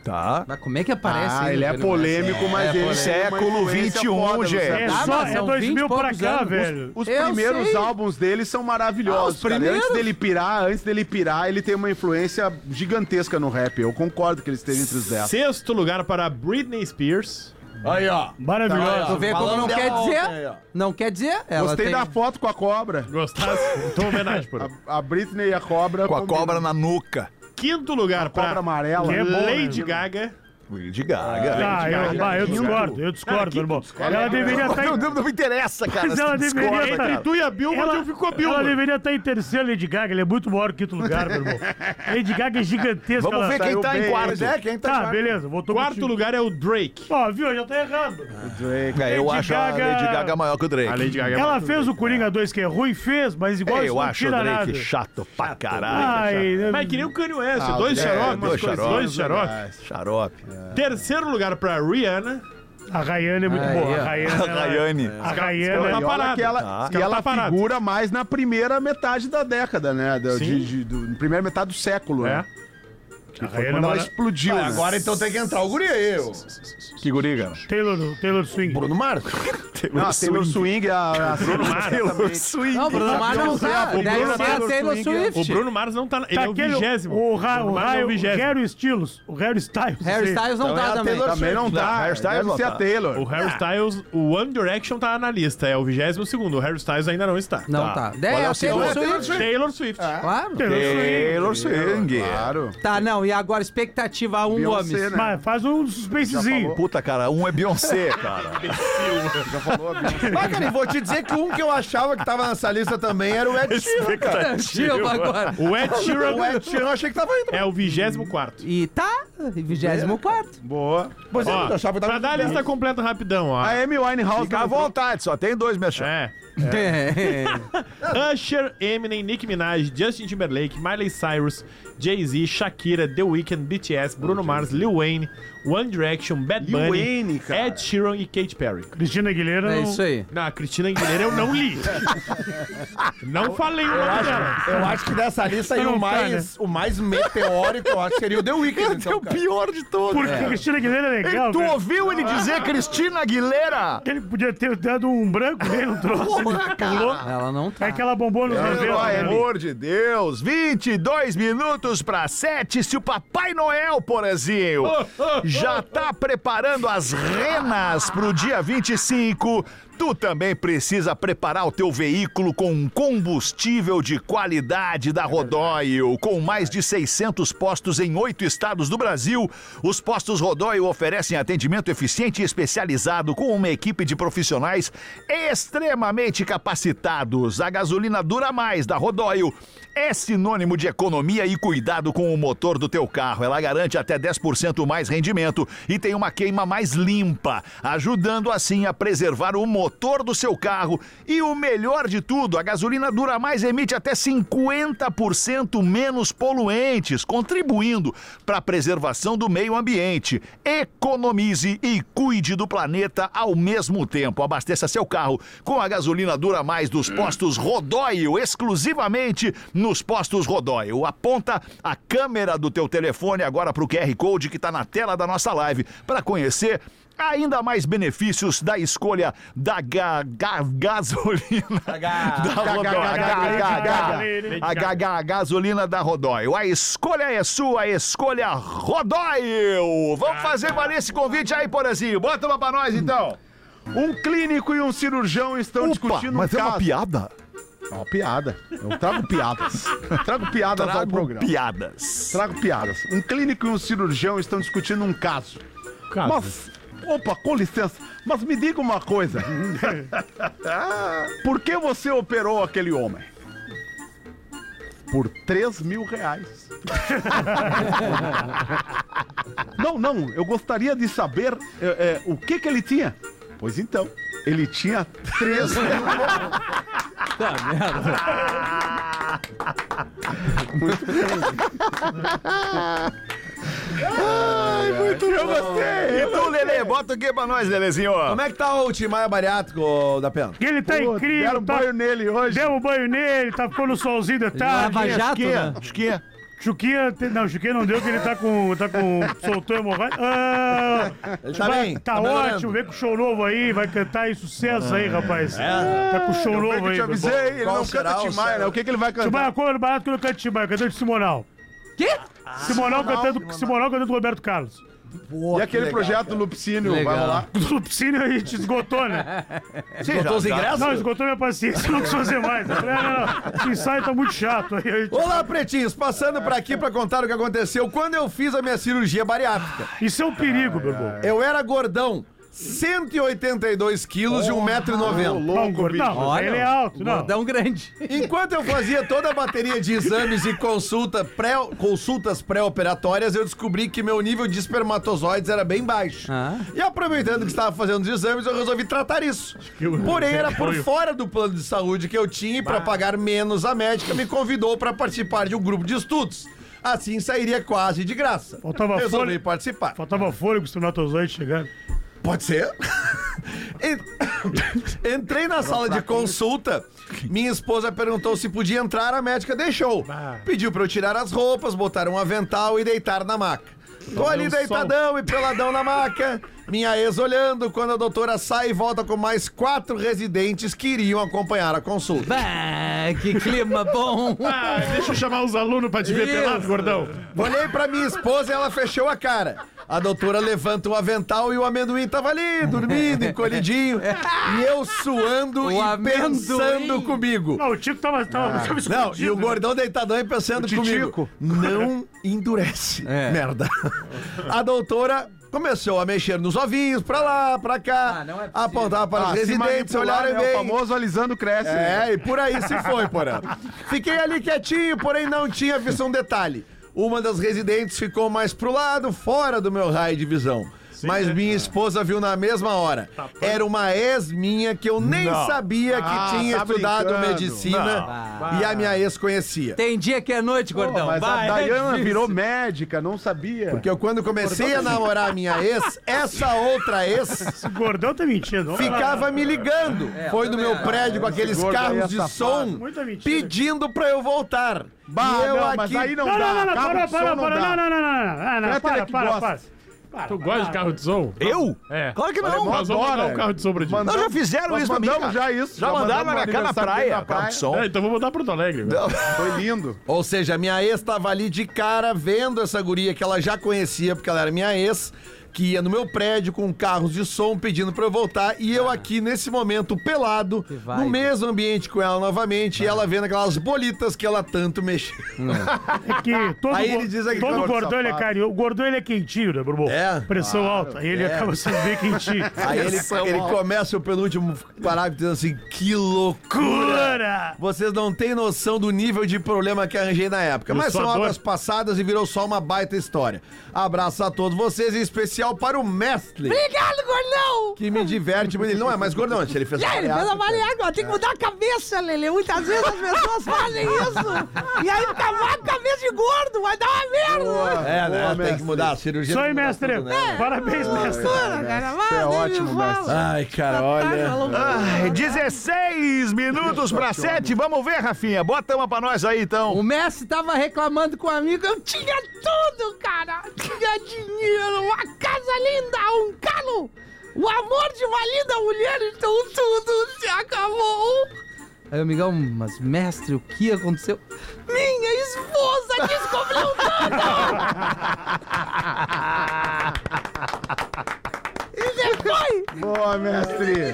Tá. Mas como é que aparece? Ele é polêmico, mas ele século XXI, gente. É só, é 2000 pra cá, velho. Os Eu primeiros sei. álbuns dele são maravilhosos. os cara. primeiros? Antes dele pirar, ele tem uma influência gigantesca no rap. Eu concordo que ele esteve entre os 10. Sexto lugar para Britney Spears. Aí, ó. Maravilhoso. Tu vê como Falando não dela quer dizer? ontem aí, ó. Não quer dizer? Ela Gostei tem... da foto com a cobra. Gostasse? Então, homenagem por A Britney e a cobra. Com a combinam. cobra na nuca. Quinto lugar Cobra para amarela. Que é bom, Lady né? Gaga. Lady Gaga. Eu discordo, eu discordo, meu irmão. Ela deveria estar em... Não me interessa, cara. Mas ela você deveria discorda, estar- cara. Tu e a Bilma, Ela, eu fico a ela Bilma. deveria estar em terceiro, Lady Gaga. Ele é muito maior que o quinto lugar, meu irmão. Lady Gaga é gigantesca. Vamos ela ver quem saiu tá em bem. quarto. Pois é, quem tá Tá, chato? beleza. Voltou Quarto contigo. lugar é o Drake. Ó, viu? Eu já tô errando. É, eu Lady acho a Gaga- Lady Gaga maior que o Drake. A Lady Gaga é Ela muito fez o Coringa 2, que é ruim, fez, mas igual Eu não acho o tira Drake nada. chato pra caralho. Ai, Mas que nem o Kanye West, dois é, xarope, dois xarope. dois xarope. Xarope. Terceiro lugar pra Rihanna. A Rayane é muito Aí, boa. ó. A Rayane. A Rayane. A Ela Rayane. tá E olha parada. que ela, Tá. e ela Tá parada. figura mais na primeira metade da década, né? Primeira metade do século, É. né? A Foi Rayane quando é ela mara- explodiu. né? Agora então tem que entrar o guri aí, ô. Que guri, cara. Taylor Swing. Bruno Mars. Não, a Taylor Swing, a Bruno Mars também. Swing. Não, Bruno Mars não tá. O Deve Bruno ser a Mars, Taylor Swing, Swift. O Bruno Mars não tá. Ele Tá é o aquele- 20º. O Bruno Mars é o 20º. Harry Styles. O Harry Styles. Harry Styles não Então é tá a também. Taylor Também não tá. Harry Styles Deve não ser tá. a Taylor. O Harry Styles, o One Direction tá na lista, é o 22º. O Harry Styles ainda não está. Não tá. Qual é É o a Taylor segundo? Swift. Taylor Swift. Claro. Taylor Swing. Claro. Tá, não. E agora, expectativa 1, Beyoncé, Gomes. né? Mas faz um suspensezinho. Puta, cara, um é Beyoncé, cara. Ah, cara, e vou te dizer que um que eu achava que tava nessa lista também era o Ed Sheeran, cara. Tira agora. O Ed O Sheeran Ed Sheeran eu achei que tava indo. é o 24º. E tá, 24º. Boa. Pois é, Ó, eu achava que tava pra dar a lista completa rapidão, ó. A Amy Winehouse Fica à vontade, só tem dois, minha chave. Usher, Eminem, Nicki Minaj, Justin Timberlake, Miley Cyrus, Jay-Z, Shakira, The Weeknd, BTS, Bruno Mars, Lil Wayne, One Direction, Bad Lil Bunny, Wayne, cara. Ed Sheeran e Katy Perry. Cristina Aguilera. É não- isso aí. Na Cristina Aguilera eu não li. Não falei o nome dela. Eu acho que dessa lista aí Não o tá, o mais meteórico, eu acho que seria o The Weeknd. Então, cara. Pior de todos. Porque Cristina Aguilera é legal, Tu velho. ouviu ele dizer Cristina Aguilera? Ele podia ter dado um branco nele, não trouxe. Ele pulou. Ela não tá. É que ela bombou nos Pelo 90, né? amor de Deus, 22 minutos para 7. Se o Papai Noel, porazinho, já tá preparando as renas pro dia 25, tu também precisa preparar o teu veículo com um combustível de qualidade da Rodóio. Com mais de 600 postos em 8 estados do Brasil, os postos Rodóio oferecem atendimento eficiente e especializado com uma equipe de profissionais extremamente capacitados. A gasolina dura mais da Rodóio é sinônimo de economia e cuidado com o motor do teu carro. Ela garante até 10% mais rendimento e tem uma queima mais limpa, ajudando assim a preservar o motor do seu carro. E o melhor de tudo, a gasolina dura mais, emite até 50% menos poluentes, contribuindo para a preservação do meio ambiente. Economize e cuide do planeta ao mesmo tempo. Abasteça seu carro com a gasolina dura mais dos postos Rodóio, exclusivamente nos postos Rodóio. Aponta a câmera do teu telefone agora para o QR Code que está na tela da nossa live para conhecer ainda mais benefícios da escolha da gasolina a gasolina da Rodóio. A escolha é sua, escolha Rodóio. Vamos fazer valer esse convite aí, Porazinho. Bota uma pra nós, então. Um clínico e um cirurgião estão discutindo mas um é uma caso. piada? É uma piada. Eu trago piadas. Trago piadas ao programa. Piadas. Trago piadas. Um clínico e um cirurgião estão discutindo um caso. Mas, opa, com licença, mas me diga uma coisa. Por que você operou aquele homem? Por R$3.000. Não, eu gostaria de saber o que ele tinha. Pois então, ele tinha 3 mil. Tá, merda. Ai, muito bom. Eu gostei. E tu, Lelê, bota o que pra nós, Lelezinho? Como é que tá o Timaya Bariátrico da Pena? Ele tá incrível. Deram Tá... banho nele hoje. Deu um banho nele, tá ficando no solzinho de tarde. Lava jato, né? Esquinha. Chuquinha, não, Chuquinha não deu, que ele tá com soltou hemorragia. Ele tá bem. Tá ótimo, vem com show novo aí, vai cantar aí, sucesso aí, rapaz. Tá com show novo aí. Eu te avisei, ele não canta Tim Maia, né? O que ele vai cantar? Tim Maia, qual é o barato que eu não canto Tim Maia? Cantando de Simonal. Quê? Simonal cantando do Roberto Carlos. Pô, E aquele projeto do Lupicínio, vai rolar? O Lupicínio a gente esgotou, né? Esgotou os ingressos? Não, esgotou minha paciência, não quis fazer mais. Eu falei, não, esse ensaio tá muito chato. Aí, Olá, pretinhos, passando por aqui pra contar o que aconteceu quando eu fiz a minha cirurgia bariátrica. Isso é um perigo, meu irmão. Eu era gordão, 182 quilos e 1,90m. Não, gordão, ele é alto, não. Gordão grande. Enquanto eu fazia toda a bateria de exames e consultas pré-operatórias, eu descobri que meu nível de espermatozoides era bem baixo. E aproveitando que estava fazendo os exames, eu resolvi tratar isso. Porém, era por fora do plano de saúde que eu tinha e para pagar menos, a médica me convidou para participar de um grupo de estudos. Assim sairia quase de graça. Faltava Resolvi fôlego. participar. Faltava fôlego, os espermatozoides chegando. Pode ser. Entrei na sala de consulta. Minha esposa perguntou se podia entrar, a médica deixou. Pediu pra eu tirar as roupas, botar um avental e deitar na maca. Tô ali deitadão e peladão na maca. Minha ex olhando quando a doutora sai e volta com mais 4 residentes que iriam acompanhar a consulta. Bah, que clima bom. Deixa eu chamar os alunos pra te ver pelado, gordão. Olhei pra minha esposa e ela fechou a cara. A doutora levanta o avental e o amendoim tava ali, dormindo, encolhidinho. E eu suando O e amendoim. pensando comigo. Não, o Tico tava escondido. Não, e o gordão deitadão e pensando comigo. Não endurece. Merda. A doutora começou a mexer nos ovinhos, pra lá, pra cá, não é possível. apontar para os residentes, olharem É o bem. famoso alisando cresce. É, e por aí se foi, porém. Fiquei ali quietinho, porém não tinha visto um detalhe. Uma das residentes ficou mais pro lado, fora do meu raio de visão. Mas minha esposa viu na mesma hora. Era uma ex minha que eu nem sabia que tinha tá estudado brincando. medicina e a minha ex conhecia. Tem dia que é noite, gordão. Mas Vai, a Dayana difícil. virou médica, não sabia. Porque eu, quando comecei a namorar a minha ex, essa outra ex Esse gordão tá mentindo. ficava me ligando. Foi no meu prédio com aqueles gordo aí carros é de safado. som Muita mentira. pedindo pra eu voltar. Bah, e eu não, aqui... mas aí não Não, dá. não, Carro de som para. não dá. Não, Peter é que gosta. Tu gosta de carro de som? Eu? É. Claro que não. Alemão Nós vamos adora. pegar um carro de som pra ti. Não, já fizeram Nós isso pra mim, mandamos cara. já isso. Já mandaram na mandamos minha no cara na aniversário dele praia, carro de som. É, então vamos mudar Porto Alegre. velho. Foi lindo. Ou seja, minha ex tava ali de cara vendo essa guria que ela já conhecia, porque ela era minha ex, que ia no meu prédio com carros de som pedindo pra eu voltar, e eu aqui nesse momento pelado, no mesmo ambiente com ela novamente, e ela vendo aquelas bolitas que ela tanto mexeu. É que todo, Aí ele diz aqui que todo é gordão ele é carinhoso. O gordão ele é quentinho, né, Bruno? É. Pressão alta. Aí ele acaba sendo bem quentinho. Aí ele começa o penúltimo parágrafo dizendo assim, que loucura! Cura! Vocês não têm noção do nível de problema que arranjei na época, mas são suador. águas passadas e virou só uma baita história. Abraço a todos vocês, em especial para o mestre, Obrigado, gordão! que me diverte muito. Ele não é mais gordão, ele fez Ele fez a bariátrica. bariátrica, tem que mudar a cabeça, Lelê. Muitas vezes as pessoas fazem isso. E aí fica uma cabeça de gordo, vai dar uma merda. É, né? Tem que mudar a cirurgia. Isso aí, tem que mudar mestre. tudo, né? Parabéns, mestre. Loucura, cara. Vai, é nem ótimo, me fala. Ai, cara, olha. Ai, 16 minutos pra 7. Vamos ver, Rafinha. Bota uma pra nós aí, então. O Messi tava reclamando com o amigo. Eu tinha tudo, cara. Tinha dinheiro, uma casa linda, um carro, o amor de uma linda mulher, então tudo se acabou. Aí o amigão, mas mestre, o que aconteceu? Minha esposa descobriu tudo. E depois... Boa, mestre.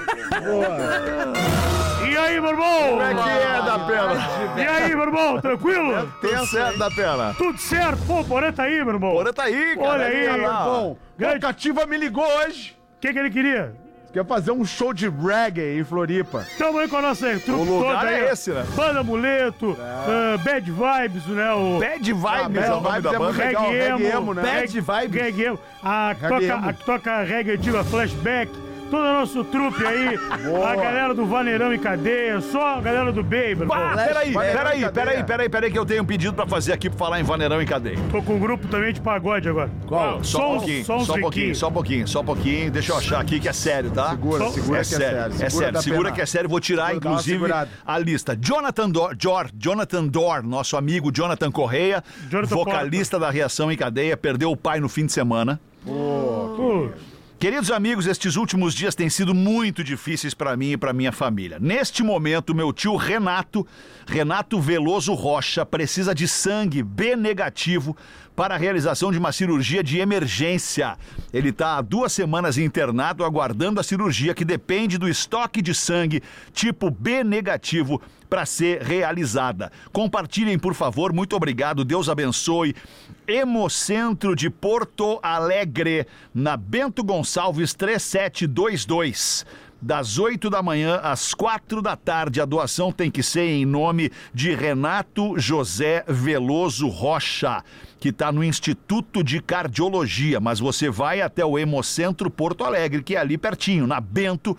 E aí, meu irmão? Como é que é da pena? E aí, meu irmão? Tranquilo? Tudo certo da pena. Tudo certo? Pô, o Porã tá aí, meu irmão. Bora tá aí, cara. Olha aí. Tá lá, ó. Bom, a Cativa me ligou hoje. O que ele queria? Quer fazer um show de reggae em Floripa. Tamo aí com a nossa trupe O lugar toda aí. é ó. esse, né? Banda Amuleto, Bad Vibes, né? O Bad Vibes Bad é o nome Vibes da é muito banda. legal. Reggae Reggae Emo, Emo, né? Bad Vibes. Reggae Emo. A que Reggae toca, Emo. a que toca reggae antiga, Flashback. todo o nosso trupe aí, a galera do Vaneirão em Cadeia, só a galera do Baby. Peraí, que eu tenho um pedido pra fazer aqui pra falar em Vaneirão em Cadeia. Tô com um grupo também de pagode agora. Qual? Só um pouquinho. Deixa eu achar aqui que é sério, tá? Segura que é sério. Segura que é sério. Vou tirar, inclusive, a lista. Jonathan Dor, nosso amigo Jonathan Correia, vocalista da Reação em Cadeia, perdeu o pai no fim de semana. Queridos amigos, estes últimos dias têm sido muito difíceis para mim e para minha família. Neste momento, meu tio Renato Veloso Rocha, precisa de sangue B negativo para a realização de uma cirurgia de emergência. Ele está há 2 semanas internado aguardando a cirurgia que depende do estoque de sangue tipo B negativo para ser realizada. Compartilhem, por favor. Muito obrigado. Deus abençoe. Hemocentro de Porto Alegre, na Bento Gonçalves 3722. Das 8 da manhã às 4 da tarde. A doação tem que ser em nome de Renato José Veloso Rocha, que está no Instituto de Cardiologia, mas você vai até o Hemocentro Porto Alegre, que é ali pertinho, na Bento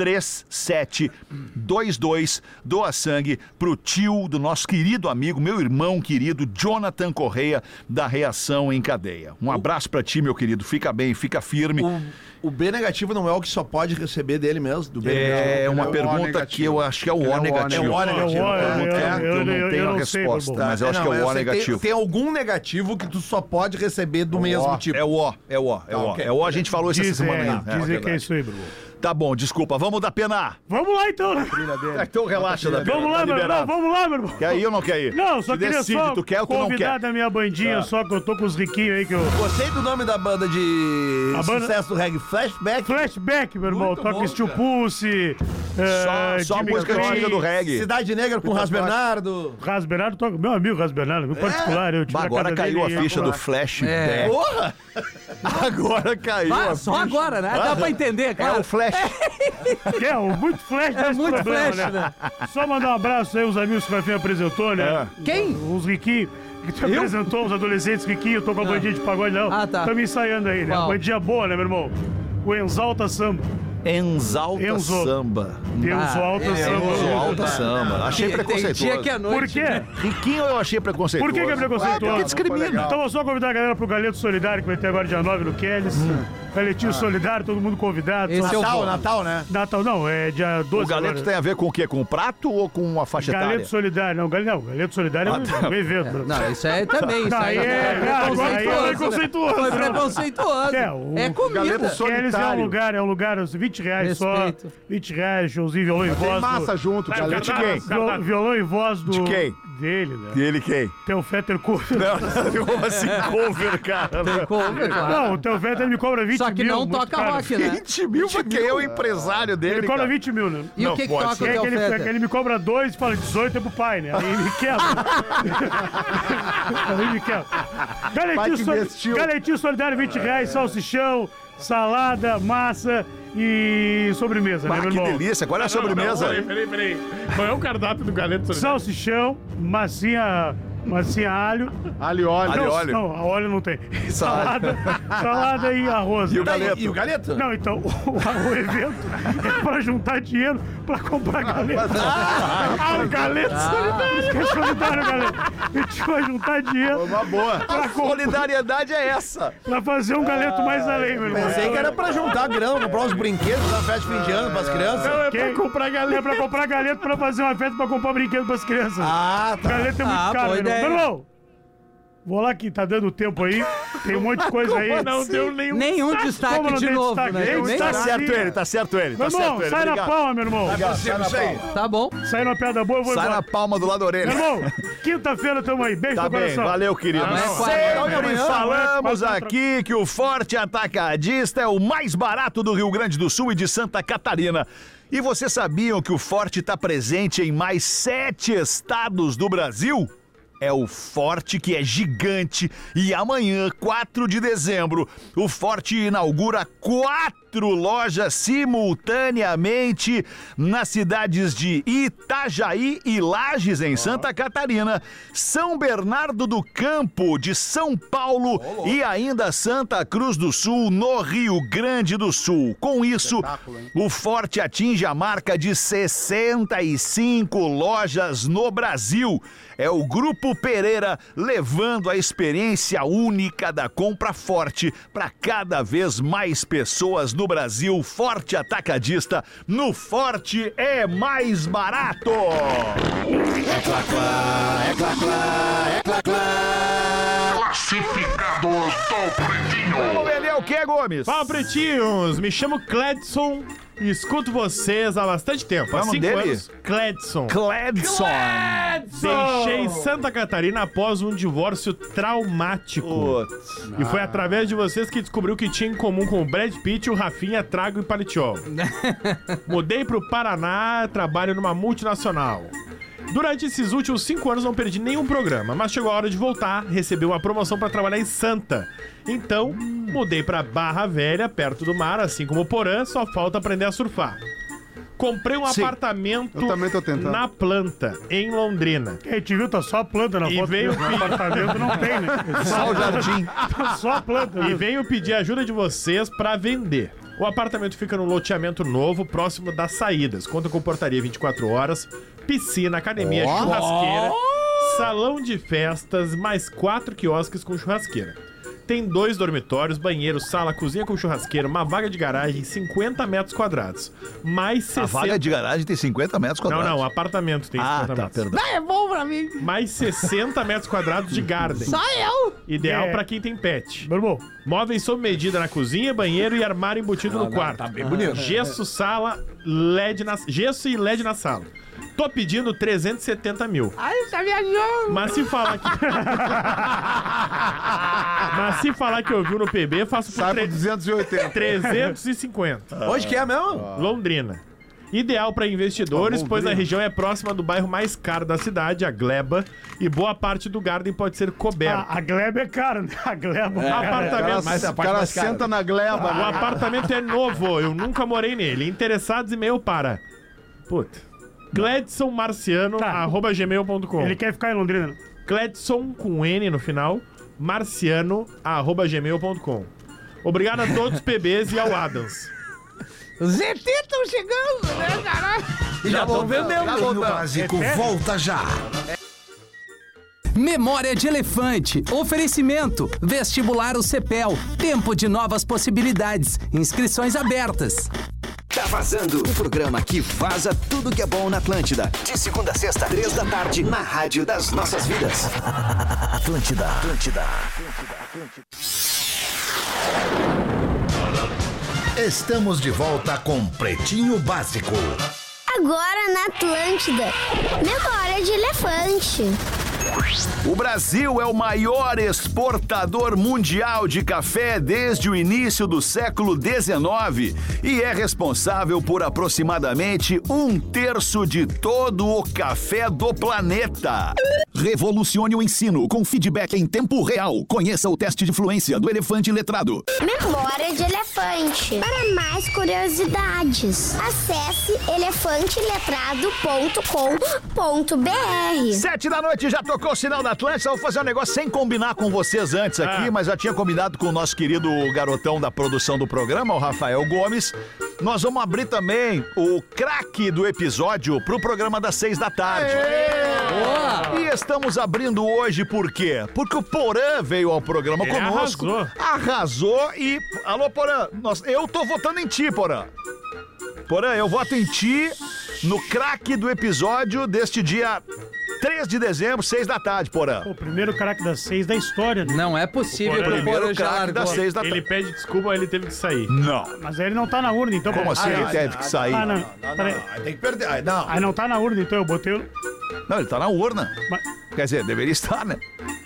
3722, doa sangue pro tio do nosso querido amigo, meu irmão querido, Jonathan Correia, da Reação em Cadeia. Um abraço pra ti, meu querido, fica bem, fica firme. O B negativo não é o que só pode receber dele mesmo? Do B é uma pergunta que eu acho que é o O negativo. É o O negativo. Eu não tenho a resposta, mas eu acho que é o O negativo. Tem algum negativo que tu só pode receber do mesmo tipo. É o O, a gente falou isso essa semana aí. Dizem que é isso aí, Bruno. Tá bom, desculpa. Vamos dar pena. Vamos lá, então, né? Então relaxa, da Vamos lá, meu irmão. Vamos lá, meu irmão. Quer ir ou não quer ir? Não, só queria decide, só tu quer ou tu não convidar quer? da minha bandinha, só que eu tô com os riquinhos aí que eu... Gostei do nome da banda de sucesso do reggae, Flashback. Flashback, meu irmão. Toca Steel Pulse. Só a música antiga do reggae. Cidade Negra com Ras Bernardo. Ras Bernardo toca... Meu amigo Ras Bernardo, meu particular. Eu tive agora caiu a ficha do Flashback. Porra! Agora caiu a ficha. Só agora, né? Dá pra entender, cara. É o Flash. Muito flash desse muito problema, flash, né? Só mandar um abraço aí, os amigos que o Rafinha apresentou, né? Quem? Os riquinhos. Que te apresentou, os adolescentes riquinhos. Eu tô com a bandinha de pagode, não. Ah, tá. Estamos ensaiando aí, né? Qual? Bandinha boa, né, meu irmão? O Exalta Samba. Exalta Samba. Exalta Samba. Achei preconceituoso. Tem dia que é noite. Por quê? Riquinho eu achei preconceituoso. Por que é preconceituoso? Porque discrimina. Então vou só convidar a galera pro Galeto Solidário, que vai ter agora dia 9 no Kelly's. Galetinho Solidário, todo mundo convidado. Esse Natal, né? Natal não, é dia 12 O galeto agora. tem a ver com o quê? Com o prato ou com a faixa etária? Galeto Solidário, não, Galeto Solidário é um evento. Não, isso aí também. Isso aí é preconceituoso. Foi preconceituoso. É comida. Kelly's é um lugar, R$20 só. Respeito. R$20, showzinho, violão e voz. Tem massa junto, galera. De quem? Violão e voz do... De quem? Dele, né? Dele quem? Tem o Fetter cover. Não, como assim cover, cara? Tem cover, claro. Não, o teu Fetter me cobra 20 mil. Só que não muito toca caro. rock, né? 20 mil, porque é o empresário dele, Ele cobra cara. 20 mil, né? E o que pode toca o ser. teu É que Fetter? ele me cobra 2 e fala 18 é pro pai, né? Aí ele quebra. Aí ele quebra. Galetinho solidário, R$20, salsichão, salada, massa e sobremesa, né, meu Que irmão? delícia, qual é a sobremesa? Peraí. Qual é o cardápio do galeto? Salsichão, massinha alho. Ali, olha. Ali, óleo. Não, a óleo não tem. Salada e arroz. E o galeto? E o galeto? Não, então, o evento é pra juntar dinheiro pra comprar galeto. O galeto solidário. Isso que é solidário, galeto. A gente vai juntar dinheiro Uma boa. A solidariedade é essa. pra fazer um galeto mais além, meu irmão. Pensei que era pra juntar grana, comprar uns brinquedos na festa de fim de ano pras crianças. É pra comprar galeto pra fazer uma festa pra comprar brinquedo pras crianças. Ah, tá. Galeto é muito caro, boa meu irmão. ideia. Meu irmão, vou lá que tá dando tempo aí. Tem um monte de coisa aí. Não deu nenhum. Nenhum Como destaque não de tem novo, destaque? né? Tem Nem- Tá certo ele, tá certo ele. Meu Tá irmão, certo ele. sai na Obrigado. palma, meu irmão. Tá bom. Sai na pedra boa, eu vou Sai embora. na palma do lado da orelha. Meu irmão, quinta-feira tamo aí. Beijo Tá no bem, coração. valeu, querido. Amanhã é quarta. Sempre Amanhã, falamos amanhã, aqui que o Forte Atacadista é o mais barato do Rio Grande do Sul e de Santa Catarina. E vocês sabiam que o Forte está presente em mais 7 estados do Brasil? É o Forte que é gigante e amanhã, 4 de dezembro, o Forte inaugura 4 4 lojas simultaneamente nas cidades de Itajaí e Lages, em Santa Catarina, São Bernardo do Campo, de São Paulo e ainda Santa Cruz do Sul, no Rio Grande do Sul. Com isso, o Forte atinge a marca de 65 lojas no Brasil. É o Grupo Pereira levando a experiência única da compra Forte para cada vez mais pessoas no Brasil. Forte Atacadista, no Forte é mais barato. É clá, clá, é clá, clá, é clá, clá. Classificados do Pretinho. Vamos vender o que, Gomes? Fala, pretinhos! Me chamo Cledson e escuto vocês há bastante tempo. Há 5 anos. Cledson. Deixei Santa Catarina após um divórcio traumático. E foi através de vocês que descobriu que tinha em comum com o Brad Pitt, o Rafinha, Trago e Palitiol. Mudei pro Paraná, trabalho numa multinacional. Durante esses últimos 5 anos não perdi nenhum programa, mas chegou a hora de voltar, recebi uma promoção para trabalhar em Santa. Então, mudei para Barra Velha, perto do mar, assim como o Porã, só falta aprender a surfar. Comprei um apartamento Eu também tô tentando. na planta, em Londrina. A gente viu, tá só a planta na E foto. veio No apartamento não tem, né? Só o jardim. Tá só a planta. E mesmo. venho pedir ajuda de vocês para vender. O apartamento fica num loteamento novo, próximo das saídas. Conta com portaria 24 horas, piscina, academia, churrasqueira, salão de festas, mais 4 quiosques com churrasqueira. Tem 2 dormitórios, banheiro, sala, cozinha com churrasqueira, uma vaga de garagem, 50 metros quadrados. Mais 60... A vaga de garagem tem 50 metros quadrados. Não, o apartamento tem 50 metros. Perdão. Ah, é bom pra mim. Mais 60 metros quadrados de garden. Só eu. Ideal É. pra quem tem pet. Meu irmão, Móveis sob medida na cozinha, banheiro e armário embutido no quarto. Tá bem bonito. Gesso, sala, gesso e LED na sala. Tô pedindo 370 mil. Ai, tá viajando. Mas se falar que... Mas se falar que eu vi no PB, faço por Sai por 280. 350. Onde que é mesmo? Londrina. Ideal para investidores, pois a região é próxima do bairro mais caro da cidade, a Gleba, e boa parte do Garden pode ser coberta. a gleba é cara, né? A gleba é Apartamento, Mas a O parte cara mais cara. senta na gleba. O apartamento é novo, eu nunca morei nele. Interessados, e-mail para... Puta. Gledson Marciano, Tá. @gmail.com. Ele quer ficar em Londrina. né? Gledson com N no final, marciano, @gmail.com. Obrigado a todos os PBs e ao Adams. Os ET estão chegando, né, caralho? Já vão vendendo. Pretinho Básico volta já. Memória de Elefante. Oferecimento. Vestibular UCPEL. Tempo de novas possibilidades. Inscrições abertas. Tá vazando o programa que vaza tudo que é bom na Atlântida. De segunda a sexta, 3 da tarde, na rádio das nossas vidas. Atlântida. Estamos de volta com Pretinho Básico. Agora na Atlântida. Memória de Elefante. O Brasil é o maior exportador mundial de café desde o início do século XIX e é responsável por aproximadamente 1/3 de todo o café do planeta. Revolucione o ensino com feedback em tempo real. Conheça o teste de fluência do Elefante Letrado. Memória de Elefante. Para mais curiosidades, acesse elefanteletrado.com.br. 7 da noite, já tocou o sinal da Atlântida. Vou fazer um negócio sem combinar com vocês antes aqui, mas já tinha combinado com o nosso querido garotão da produção do programa, o Rafael Gomes. Nós vamos abrir também o craque do episódio pro programa das 6 da tarde. E estamos abrindo hoje por quê? Porque o Porã veio ao programa Ele conosco. Arrasou e... Alô, Porã, eu tô votando em ti, Porã. Porã, eu voto em ti no craque do episódio deste dia 3 de dezembro, 6 da tarde, Porã. O primeiro craque das 6 da história. Né? Não é possível Porã, que o primeiro Porã já craque das largou. 6 da tarde. Ele pede desculpa, mas ele teve que sair. Não. Mas aí ele não tá na urna, então. Como assim ele teve que sair? Ah, não. Peraí. Tem que perder. Aí, não. Aí não tá na urna, então eu botei o... Não, ele tá na urna. Mas- Quer dizer, deveria estar, né?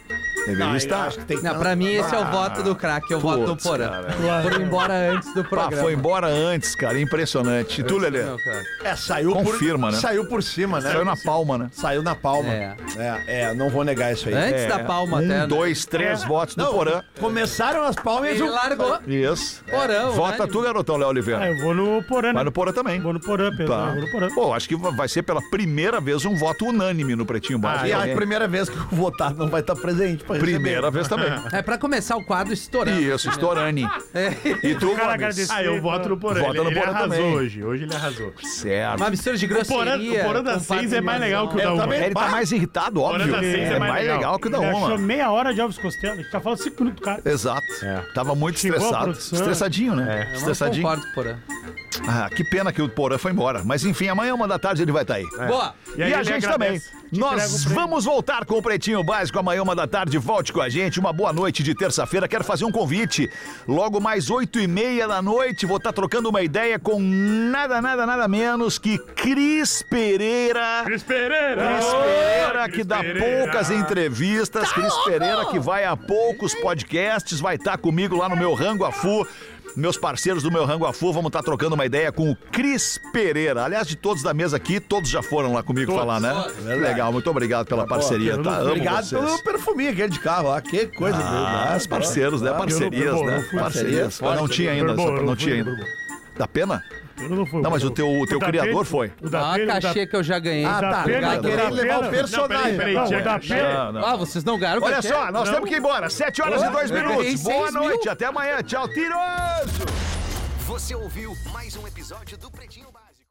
Deveria estar. Não, pra mim esse é o voto do craque, eu voto no Porã. Por embora antes do programa. Foi embora antes, cara. Impressionante. E tu, Lelê? Saiu Confirma, né? Saiu por cima, né? Saiu na palma, né? Saiu na palma. Não vou negar isso aí. Antes da palma até. 1, 2, 3 votos do Porã. Começaram as palmas e Ele largou. Isso. Porã, Vota tu, garotão, Léo Oliveira. Eu vou no Porã, né? Vai no Porã também. Vou no Porã, Pedro. Tá. Eu vou no Porã. Pô, acho que vai ser pela primeira vez um voto unânime no Pretinho Básico. E é a primeira vez que o votado não vai estar presente pra receber. Primeira vez também. É pra começar o quadro estourando. Isso, estourani. E tu, Cara, Gomes? agradecer. Eu voto no Porã. Vota no Ele Porã arrasou também. hoje. Hoje ele arrasou. Certo. Uma mistura de O Porã grosseria. da com 6 é mais legal que o da Eu 1. também. Ele tá mais irritado, óbvio. Porã da seis É mais legal que o da Ele achou 1. meia hora de Elvis Costello. A gente tá falando 5 minutos, cara. Exato. Tava muito Xingou a estressado. produção. Estressadinho, né? Eu não Estressadinho. concordo com o Porã. Ah, que pena que o Porã foi embora. Mas enfim, amanhã, 1h ele vai estar aí. Boa. E, aí a ele gente agradece. também. Nós vamos voltar com o Pretinho Básico amanhã, 1h. Volte com a gente. Uma boa noite de terça-feira. Quero fazer um convite. Logo mais 8h30 vou estar trocando uma ideia com nada menos que Cris Pereira. Cris Pereira, Que dá poucas entrevistas. Cris Pereira, que vai a poucos podcasts. Vai estar comigo lá no meu Rango Afu. Meus parceiros do meu Rango Afu, vamos estar trocando uma ideia com o Cris Pereira. Aliás, de todos da mesa aqui, todos já foram lá comigo falar, né? Legal, muito obrigado pela parceria, tá? Amo Obrigado vocês. pelo perfuminho aquele de carro lá. Que coisa linda. Os parceiros, né? Parcerias, né? Parcerias. Não tinha ainda, não tinha ainda. Dá pena? Eu não fui. Não, mas o teu criador foi. O Dá uma cachê que eu já ganhei. Ah, tá. Obrigado. Vai querer levar o personagem. Peraí, Não, tinha o da cachê. Pena. Ah, vocês não ganharam Olha cachê? só, nós temos que ir embora. 7h02. Eu ganhei Boa 6 mil. noite, até amanhã. Tchau, tiroso! Você ouviu mais um episódio do Pretinho Básico.